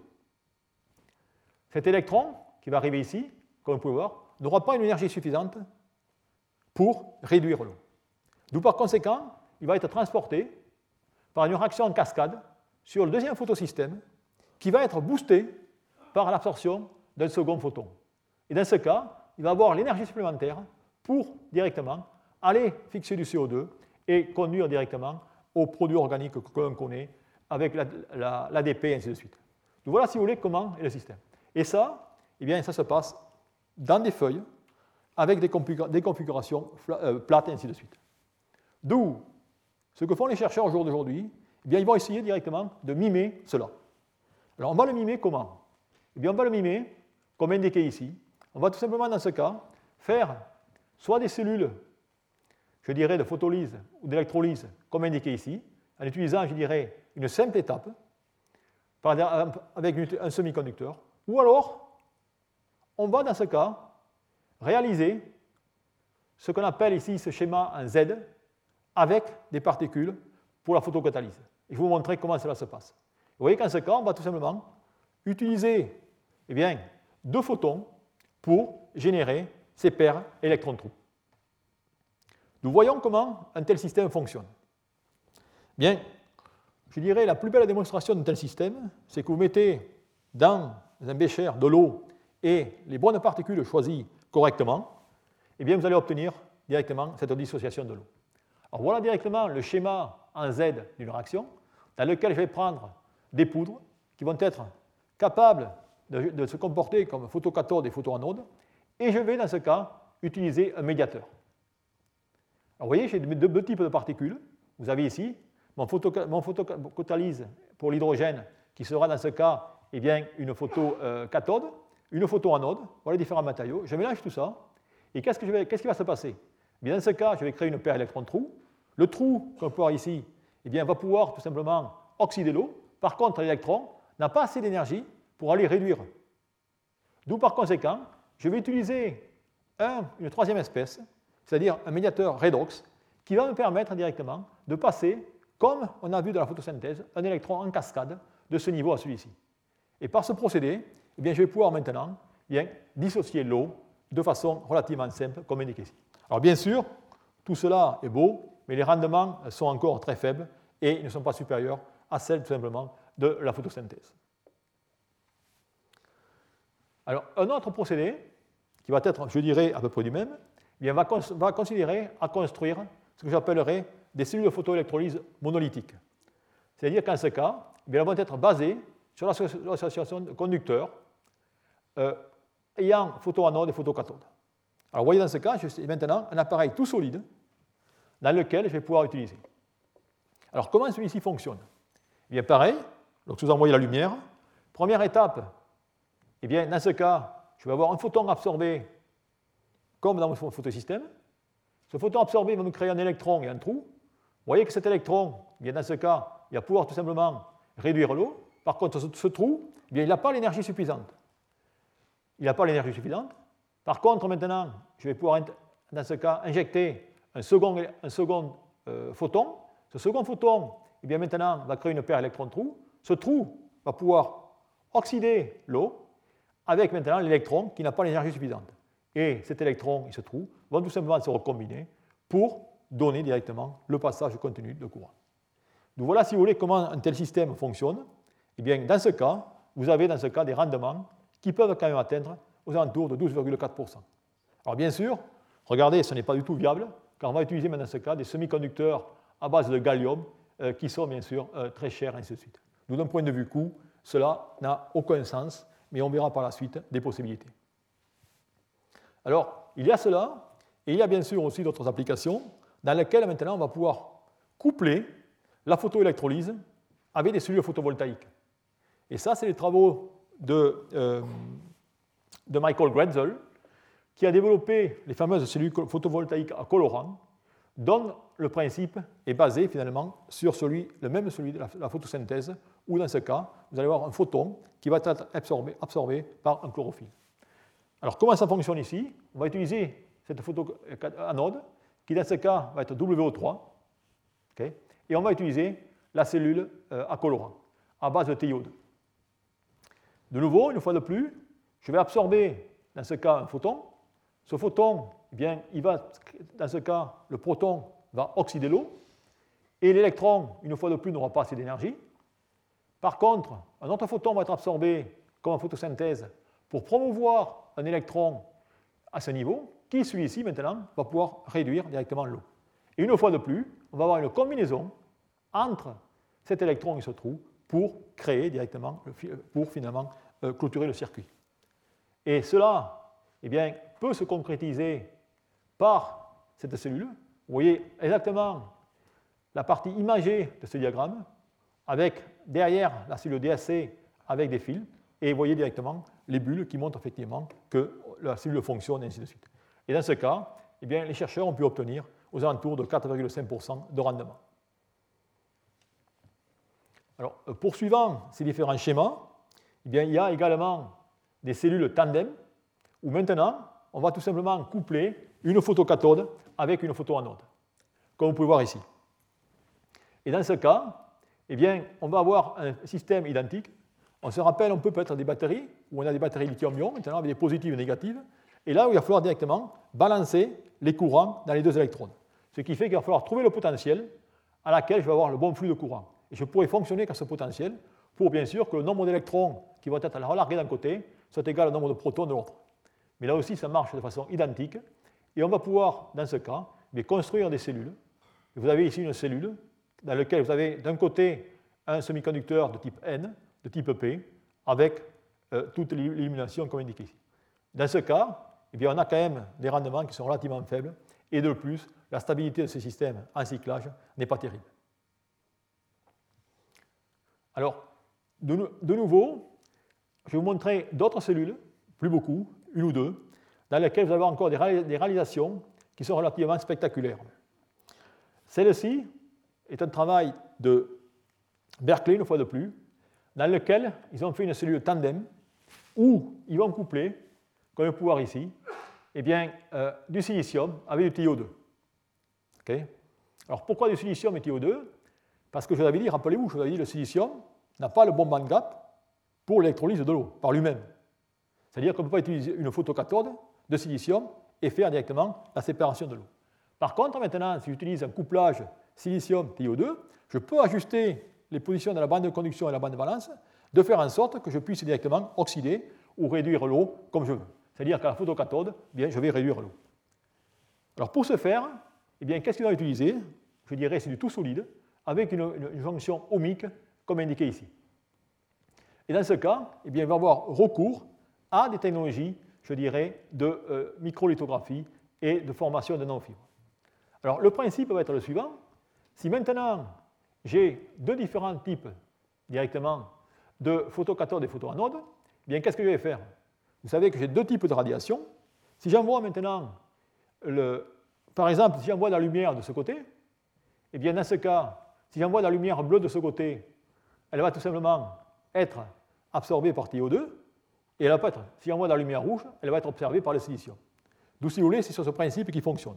Cet électron, qui va arriver ici, comme vous pouvez voir, n'aura pas une énergie suffisante pour réduire l'eau. D'où par conséquent, il va être transporté par une réaction en cascade sur le deuxième photosystème qui va être boosté par l'absorption d'un second photon. Et dans ce cas, il va avoir l'énergie supplémentaire pour directement aller fixer du C O deux et conduire directement aux produits organiques que l'on connaît avec l'A D P et ainsi de suite. Donc voilà, si vous voulez, comment est le système. Et ça, eh bien, ça se passe dans des feuilles avec des, des configurations plates et ainsi de suite. D'où ce que font les chercheurs au jour d'aujourd'hui, eh bien, ils vont essayer directement de mimer cela. Alors, on va le mimer comment? Eh bien, on va le mimer, comme indiqué ici. On va tout simplement, dans ce cas, faire soit des cellules, je dirais, de photolyse ou d'électrolyse, comme indiqué ici, en utilisant, je dirais, une simple étape, avec un semi-conducteur, ou alors, on va, dans ce cas, réaliser ce qu'on appelle ici ce schéma en Z, avec des particules pour la photocatalyse. Je vais vous montrer comment cela se passe. Vous voyez qu'en ce cas, on va tout simplement utiliser eh bien, deux photons pour générer ces paires électrons-trous. Nous voyons comment un tel système fonctionne. Bien, je dirais la plus belle démonstration d'un tel système, c'est que vous mettez dans un bécher de l'eau et les bonnes particules choisies correctement, eh bien, vous allez obtenir directement cette dissociation de l'eau. Alors voilà directement le schéma en Z d'une réaction dans lequel je vais prendre des poudres qui vont être capables de, de se comporter comme photocathodes et photoanodes, et je vais dans ce cas utiliser un médiateur. Alors vous voyez, j'ai deux, deux types de particules. Vous avez ici mon, photo, mon photocatalyse pour l'hydrogène qui sera dans ce cas eh bien, une photocathode, une photoanode, voilà les différents matériaux. Je mélange tout ça, et qu'est-ce, que je vais, qu'est-ce qui va se passer? Eh bien, dans ce cas, je vais créer une paire électron-trou. Le trou qu'on peut voir ici eh bien, va pouvoir tout simplement oxyder l'eau. Par contre, l'électron n'a pas assez d'énergie pour aller réduire. D'où, par conséquent, je vais utiliser un, une troisième espèce, c'est-à-dire un médiateur redox, qui va me permettre directement de passer, comme on a vu dans la photosynthèse, un électron en cascade de ce niveau à celui-ci. Et par ce procédé, eh bien, je vais pouvoir maintenant eh bien, dissocier l'eau de façon relativement simple, comme indiqué ici. Alors bien sûr, tout cela est beau, mais les rendements sont encore très faibles et ils ne sont pas supérieurs à celles tout simplement de la photosynthèse. Alors un autre procédé, qui va être, je dirais, à peu près du même, eh bien, va, cons- va considérer à construire ce que j'appellerais des cellules de photoélectrolyse monolithiques. C'est-à-dire qu'en ce cas, eh bien, elles vont être basées sur l'association de conducteurs euh, ayant photoanode et photocathode. Alors vous voyez dans ce cas, j'ai maintenant un appareil tout solide dans lequel je vais pouvoir utiliser. Alors comment celui-ci fonctionne? Eh bien pareil, donc je vous envoie la lumière. Première étape, eh bien dans ce cas, je vais avoir un photon absorbé comme dans mon photosystème. Ce photon absorbé va me créer un électron et un trou. Vous voyez que cet électron, eh bien dans ce cas, il va pouvoir tout simplement réduire l'eau. Par contre, ce, ce trou, eh bien, il n'a pas l'énergie suffisante. Il n'a pas l'énergie suffisante. Par contre, maintenant, je vais pouvoir, dans ce cas, injecter un second, un second euh, photon. Ce second photon, eh bien, maintenant, va créer une paire électron-trou. Ce trou va pouvoir oxyder l'eau avec maintenant l'électron qui n'a pas l'énergie suffisante. Et cet électron et ce trou vont tout simplement se recombiner pour donner directement le passage continu de courant. Donc voilà, si vous voulez, comment un tel système fonctionne. Eh bien, dans ce cas, vous avez dans ce cas des rendements qui peuvent quand même atteindre aux alentours de douze virgule quatre pour cent. Alors bien sûr, regardez, ce n'est pas du tout viable, car on va utiliser maintenant dans ce cas des semi-conducteurs à base de gallium euh, qui sont bien sûr euh, très chers, et ainsi de suite. Donc d'un point de vue coût, cela n'a aucun sens, mais on verra par la suite des possibilités. Alors, il y a cela, et il y a bien sûr aussi d'autres applications dans lesquelles maintenant on va pouvoir coupler la photoélectrolyse avec des cellules photovoltaïques. Et ça, c'est les travaux de, euh, de Michael Gretzel, qui a développé les fameuses cellules photovoltaïques à colorant, dont le principe est basé finalement sur celui, le même celui de la, la photosynthèse, où dans ce cas, vous allez avoir un photon qui va être absorbé, absorbé par un chlorophylle. Alors comment ça fonctionne ici? On va utiliser cette photoanode, qui dans ce cas va être W O trois, okay, et on va utiliser la cellule euh, à colorant, à base de thiode. De nouveau, une fois de plus, je vais absorber dans ce cas un photon. Ce photon, eh bien, il va, dans ce cas, le proton va oxyder l'eau, et l'électron, une fois de plus, n'aura pas assez d'énergie. Par contre, un autre photon va être absorbé comme en photosynthèse pour promouvoir un électron à ce niveau, qui, celui-ci, maintenant, va pouvoir réduire directement l'eau. Et une fois de plus, on va avoir une combinaison entre cet électron et ce trou pour créer directement, pour finalement euh, clôturer le circuit. Et cela, eh bien, peut se concrétiser par cette cellule. Vous voyez exactement la partie imagée de ce diagramme. avec derrière la cellule D S C avec des fils, et vous voyez directement les bulles qui montrent effectivement que la cellule fonctionne, et ainsi de suite. Et dans ce cas, eh bien, les chercheurs ont pu obtenir aux alentours de quatre virgule cinq pour cent de rendement. Alors, poursuivant ces différents schémas, eh bien, il y a également des cellules tandem, où maintenant, on va tout simplement coupler une photocathode avec une photoanode, comme vous pouvez voir ici. Et dans ce cas, eh bien, on va avoir un système identique. On se rappelle, on peut peut-être des batteries, où on a des batteries lithium-ion, maintenant avec des positives et négatives, et là où il va falloir directement balancer les courants dans les deux électrodes. Ce qui fait qu'il va falloir trouver le potentiel à laquelle je vais avoir le bon flux de courant. Et je pourrai fonctionner qu'à ce potentiel pour bien sûr que le nombre d'électrons qui vont être relargués d'un côté soit égal au nombre de protons de l'autre. Mais là aussi, ça marche de façon identique. Et on va pouvoir, dans ce cas, construire des cellules. Vous avez ici une cellule dans laquelle vous avez d'un côté un semi-conducteur de type N, de type P, avec euh, toute l'illumination comme indiqué ici. Dans ce cas, eh bien, on a quand même des rendements qui sont relativement faibles, et de plus, la stabilité de ce système en cyclage n'est pas terrible. Alors, de, de nouveau, je vais vous montrer d'autres cellules, plus beaucoup, une ou deux, dans lesquelles vous avez encore des, ré, des réalisations qui sont relativement spectaculaires. Celle-ci est un travail de Berkeley, une fois de plus, dans lequel ils ont fait une cellule tandem où ils vont coupler, comme vous pouvez voir ici, eh bien, euh, du silicium avec du T I O deux. Okay. Alors pourquoi du silicium et T I O deux? Parce que je vous avais dit, rappelez-vous, je vous avais dit, le silicium n'a pas le bon band gap pour l'électrolyse de l'eau par lui-même. C'est-à-dire qu'on ne peut pas utiliser une photocathode de silicium et faire directement la séparation de l'eau. Par contre, maintenant, si j'utilise un couplage silicium-T I O deux, je peux ajuster les positions de la bande de conduction et la bande de valence de faire en sorte que je puisse directement oxyder ou réduire l'eau comme je veux. C'est-à-dire qu'à la photocathode, eh bien, je vais réduire l'eau. Alors pour ce faire, eh bien, qu'est-ce qu'on va utiliser? Je dirais c'est du tout solide avec une, une, une fonction ohmique comme indiqué ici. Et dans ce cas, eh bien, il va y avoir recours à des technologies, je dirais, de euh, microlithographie et de formation de nanofibres. Alors le principe va être le suivant. Si maintenant j'ai deux différents types directement de photocathodes et photoanodes, eh bien, qu'est-ce que je vais faire? Vous savez que j'ai deux types de radiation. Si j'envoie maintenant, le, par exemple, si j'envoie de la lumière de ce côté, eh bien, dans ce cas, si j'envoie de la lumière bleue de ce côté, elle va tout simplement être absorbée par T I O deux, et elle va pas être, si j'envoie de la lumière rouge, elle va être observée par le silicium. D'où, si vous voulez, c'est sur ce principe qui fonctionne.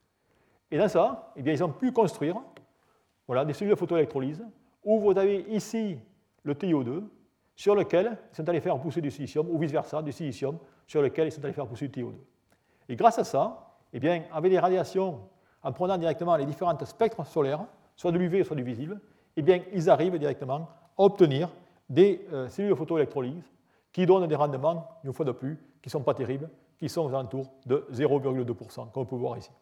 Et dans ça, eh bien, ils ont pu construire voilà, des cellules de photoélectrolyse où vous avez ici le T I O deux sur lequel ils sont allés faire pousser du silicium, ou vice-versa, du silicium sur lequel ils sont allés faire pousser du T I O deux. Et grâce à ça, eh bien, avec des radiations, en prenant directement les différents spectres solaires, soit de l'U V, soit du visible, eh bien, ils arrivent directement à obtenir des euh, cellules de photoélectrolyse qui donnent des rendements, une fois de plus, qui ne sont pas terribles, qui sont aux alentours de zéro virgule deux pour cent, comme vous pouvez voir ici.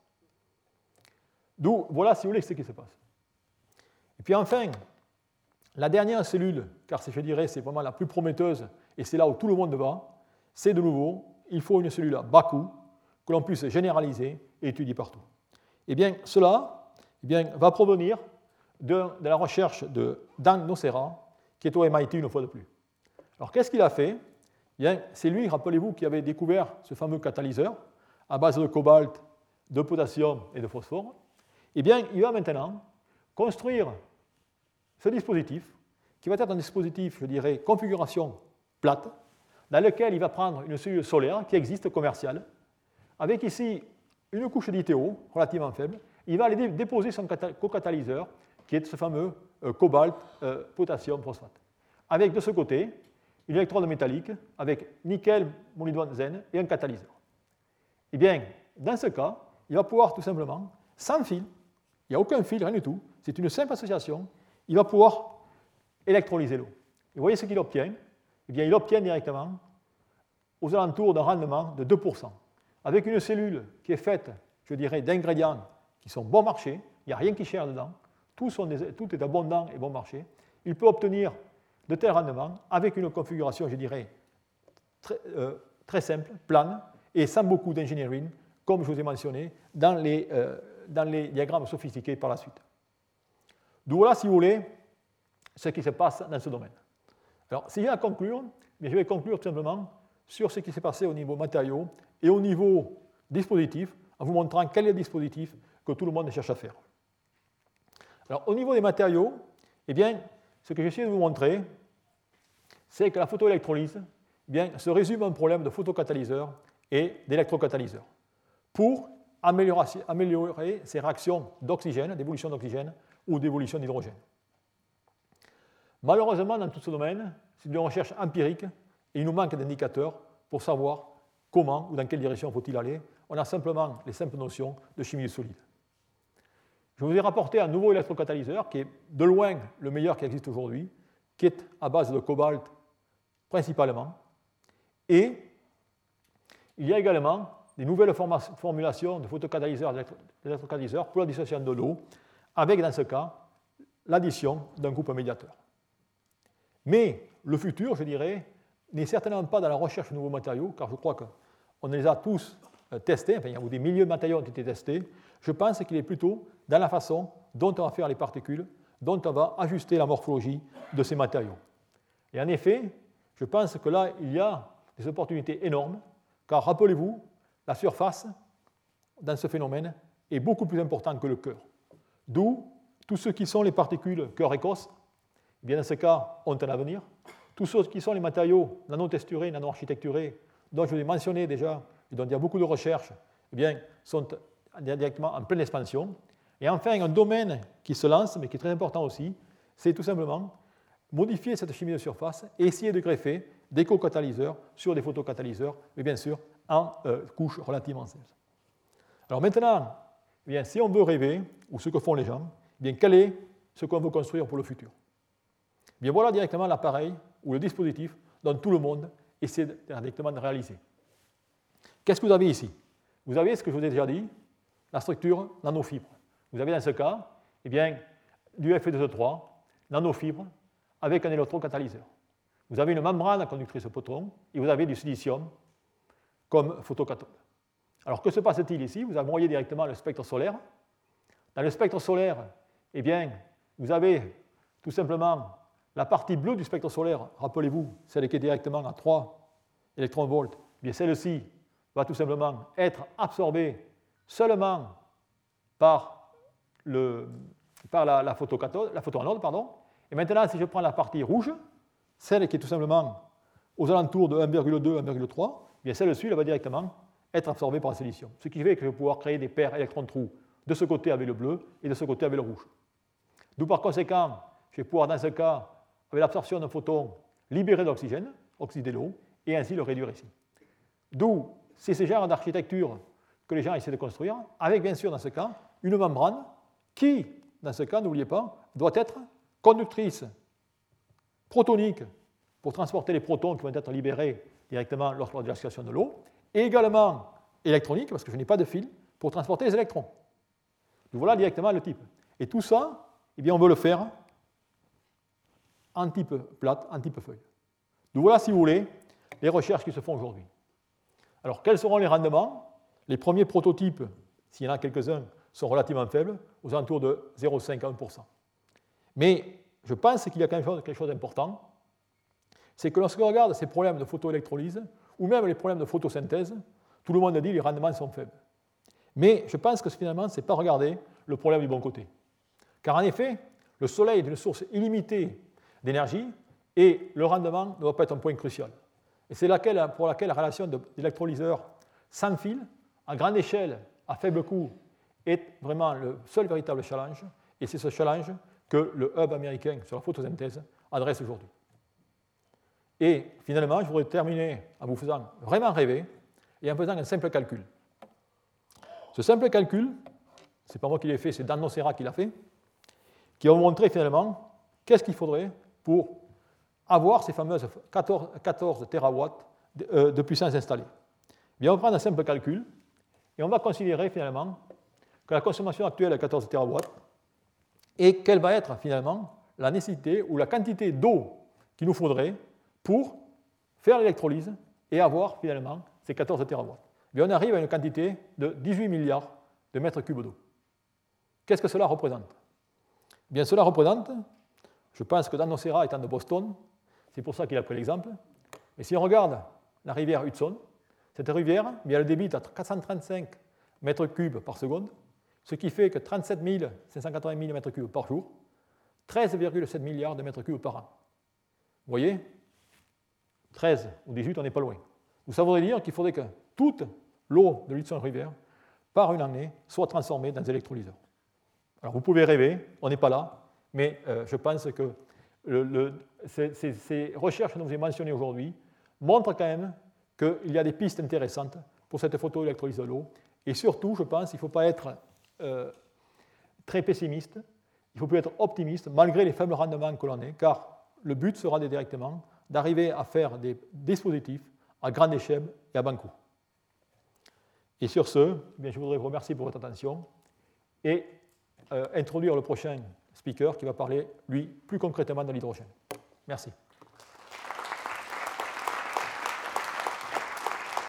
D'où, voilà, si vous voulez, ce qui se passe. Et puis enfin, la dernière cellule, car je dirais c'est vraiment la plus prometteuse, et c'est là où tout le monde va, c'est de nouveau, il faut une cellule à bas coût, que l'on puisse généraliser et étudier partout. Eh bien, cela eh bien, va provenir de, de la recherche de Dan Nocera, qui est au M I T une fois de plus. Alors, qu'est-ce qu'il a fait? Eh bien, c'est lui, rappelez-vous, qui avait découvert ce fameux catalyseur à base de cobalt, de potassium et de phosphore. Eh bien, il va maintenant construire ce dispositif, qui va être un dispositif, je dirais, configuration plate, dans lequel il va prendre une cellule solaire qui existe commerciale, avec ici une couche d'I T O relativement faible. Il va aller déposer son co-catalyseur, qui est ce fameux euh, cobalt, euh, potassium, phosphate. Avec de ce côté, une électrode métallique avec nickel, molybdène, zen et un catalyseur. Eh bien, dans ce cas, il va pouvoir tout simplement, sans fil, il n'y a aucun fil, rien du tout, c'est une simple association, il va pouvoir électrolyser l'eau. Et vous voyez ce qu'il obtient? Eh bien, il obtient directement aux alentours d'un rendement de deux pour cent, avec une cellule qui est faite, je dirais, d'ingrédients qui sont bon marché, il n'y a rien qui cherche dedans, tout, sont des, tout est abondant et bon marché. Il peut obtenir de tels rendements avec une configuration, je dirais, très, euh, très simple, plane, et sans beaucoup d'engineering, comme je vous ai mentionné, dans les, euh, dans les diagrammes sophistiqués par la suite. D'où voilà, si vous voulez, ce qui se passe dans ce domaine. Alors, si j'ai à conclure, je vais conclure tout simplement sur ce qui s'est passé au niveau matériaux et au niveau dispositif, en vous montrant quel est le dispositif que tout le monde cherche à faire. Alors, au niveau des matériaux, eh bien, ce que j'essaie de vous montrer, c'est que la photoélectrolyse eh bien, se résume à un problème de photocatalyseur et d'électrocatalyseur pour améliorer, améliorer ces réactions d'oxygène, d'évolution d'oxygène ou d'évolution d'hydrogène. Malheureusement, dans tout ce domaine, c'est une recherche empirique et il nous manque d'indicateurs pour savoir comment ou dans quelle direction faut-il aller. On a simplement les simples notions de chimie du solide. Je vous ai rapporté un nouveau électrocatalyseur qui est de loin le meilleur qui existe aujourd'hui, qui est à base de cobalt principalement. Et il y a également des nouvelles formulations de photocatalyseurs et d'électrocatalyseurs pour la dissociation de l'eau, avec dans ce cas l'addition d'un couple médiateur. Mais le futur, je dirais, n'est certainement pas dans la recherche de nouveaux matériaux, car je crois qu'on les a tous testés, enfin il y a des milliers de matériaux qui ont été testés. Je pense qu'il est plutôt dans la façon dont on va faire les particules, dont on va ajuster la morphologie de ces matériaux. Et en effet, je pense que là, il y a des opportunités énormes, car rappelez-vous, la surface, dans ce phénomène, est beaucoup plus importante que le cœur. D'où tous ceux qui sont les particules cœur écosse, eh bien dans ce cas, ont un avenir. Tous ceux qui sont les matériaux nanotexturés, nano-architecturés, dont je vous ai mentionné déjà, et dont il y a beaucoup de recherches, eh bien, sont directement en pleine expansion. Et enfin, un domaine qui se lance, mais qui est très important aussi, c'est tout simplement modifier cette chimie de surface et essayer de greffer des co-catalyseurs sur des photocatalyseurs, mais bien sûr en euh, couches relativement simples. Alors maintenant, eh bien, si on veut rêver, ou ce que font les gens, eh bien, quel est ce qu'on veut construire pour le futur? Eh bien, voilà directement l'appareil ou le dispositif dont tout le monde essaie directement de réaliser. Qu'est-ce que vous avez ici? Vous avez ce que je vous ai déjà dit, la structure nanofibre. Vous avez dans ce cas eh bien, du F E deux E trois, nanofibre, avec un électrocatalyseur. Vous avez une membrane conductrice au proton et vous avez du silicium comme photocathode. Alors que se passe-t-il ici? Vous voyez directement le spectre solaire. Dans le spectre solaire, eh bien, vous avez tout simplement la partie bleue du spectre solaire, rappelez-vous, celle qui est directement à trois électronvolts, eh bien celle-ci va tout simplement être absorbée seulement par, le, par la, la, photocathode, la photoanode. Pardon. Et maintenant, si je prends la partie rouge, celle qui est tout simplement aux alentours de un virgule deux à un virgule trois, eh bien celle-ci va directement être absorbée par le silicium. Ce qui fait que je vais pouvoir créer des paires électrons-trous de ce côté avec le bleu et de ce côté avec le rouge. D'où par conséquent, je vais pouvoir dans ce cas, avec l'absorption d'un photon, libérer de l'oxygène, oxyder l'eau, et ainsi le réduire ici. D'où, c'est ce genre d'architecture que les gens essaient de construire, avec bien sûr dans ce cas, une membrane qui, dans ce cas, n'oubliez pas, doit être conductrice protonique pour transporter les protons qui vont être libérés directement lors de l'action de l'eau, et également électronique, parce que je n'ai pas de fil, pour transporter les électrons. Donc voilà directement le type. Et tout ça, eh bien, on veut le faire en type plate, en type feuille. Donc voilà, si vous voulez, les recherches qui se font aujourd'hui. Alors, quels seront les rendements? Les premiers prototypes, s'il y en a quelques-uns, sont relativement faibles, aux alentours de zéro virgule cinq à un pour cent. Mais je pense qu'il y a quelque chose, quelque chose d'important, c'est que lorsqu'on regarde ces problèmes de photoélectrolyse, ou même les problèmes de photosynthèse, tout le monde a dit que les rendements sont faibles. Mais je pense que finalement, ce n'est pas regarder le problème du bon côté. Car en effet, le Soleil est une source illimitée d'énergie et le rendement ne doit pas être un point crucial. Et c'est laquelle, pour laquelle la relation d'électrolyseur sans fil, à grande échelle, à faible coût, est vraiment le seul véritable challenge. Et c'est ce challenge que le hub américain sur la photosynthèse adresse aujourd'hui. Et finalement, je voudrais terminer en vous faisant vraiment rêver et en faisant un simple calcul. Ce simple calcul, ce n'est pas moi qui l'ai fait, c'est Dan Nocera qui l'a fait, qui va vous montrer finalement qu'est-ce qu'il faudrait pour avoir ces fameuses quatorze, quatorze térawatts de, euh, de puissance installée. Bien, on va prendre un simple calcul et on va considérer finalement que la consommation actuelle est quatorze térawatts et quelle va être finalement la nécessité ou la quantité d'eau qu'il nous faudrait pour faire l'électrolyse et avoir finalement ces quatorze térawatts. Bien, on arrive à une quantité de dix-huit milliards de mètres cubes d'eau. Qu'est-ce que cela représente? Bien, cela représente, Je pense que Dan Nocera étant de Boston, c'est pour ça qu'il a pris l'exemple. Mais si on regarde la rivière Hudson, cette rivière, elle débite à quatre cent trente-cinq mètres cubes par seconde, ce qui fait que trente-sept mille cinq cent quatre-vingt mille mètres cubes par jour, treize virgule sept milliards de mètres cubes par an. Vous voyez, treize ou dix-huit, on n'est pas loin. Donc ça voudrait dire qu'il faudrait que toute l'eau de l'Hudson River, par une année, soit transformée dans des électrolyseurs. Alors vous pouvez rêver, on n'est pas là, mais euh, je pense que le, le, ces, ces, ces recherches que je vous ai mentionnées aujourd'hui montrent quand même qu'il y a des pistes intéressantes pour cette photoélectrolyse de l'eau. Et surtout, je pense qu'il ne faut pas être euh, très pessimiste, il faut plus être optimiste malgré les faibles rendements que l'on ait, car le but sera directement d'arriver à faire des dispositifs à grande échelle et à bas coût. Et sur ce, eh bien, je voudrais vous remercier pour votre attention et euh, introduire le prochain speaker qui va parler, lui, plus concrètement de l'hydrogène. Merci.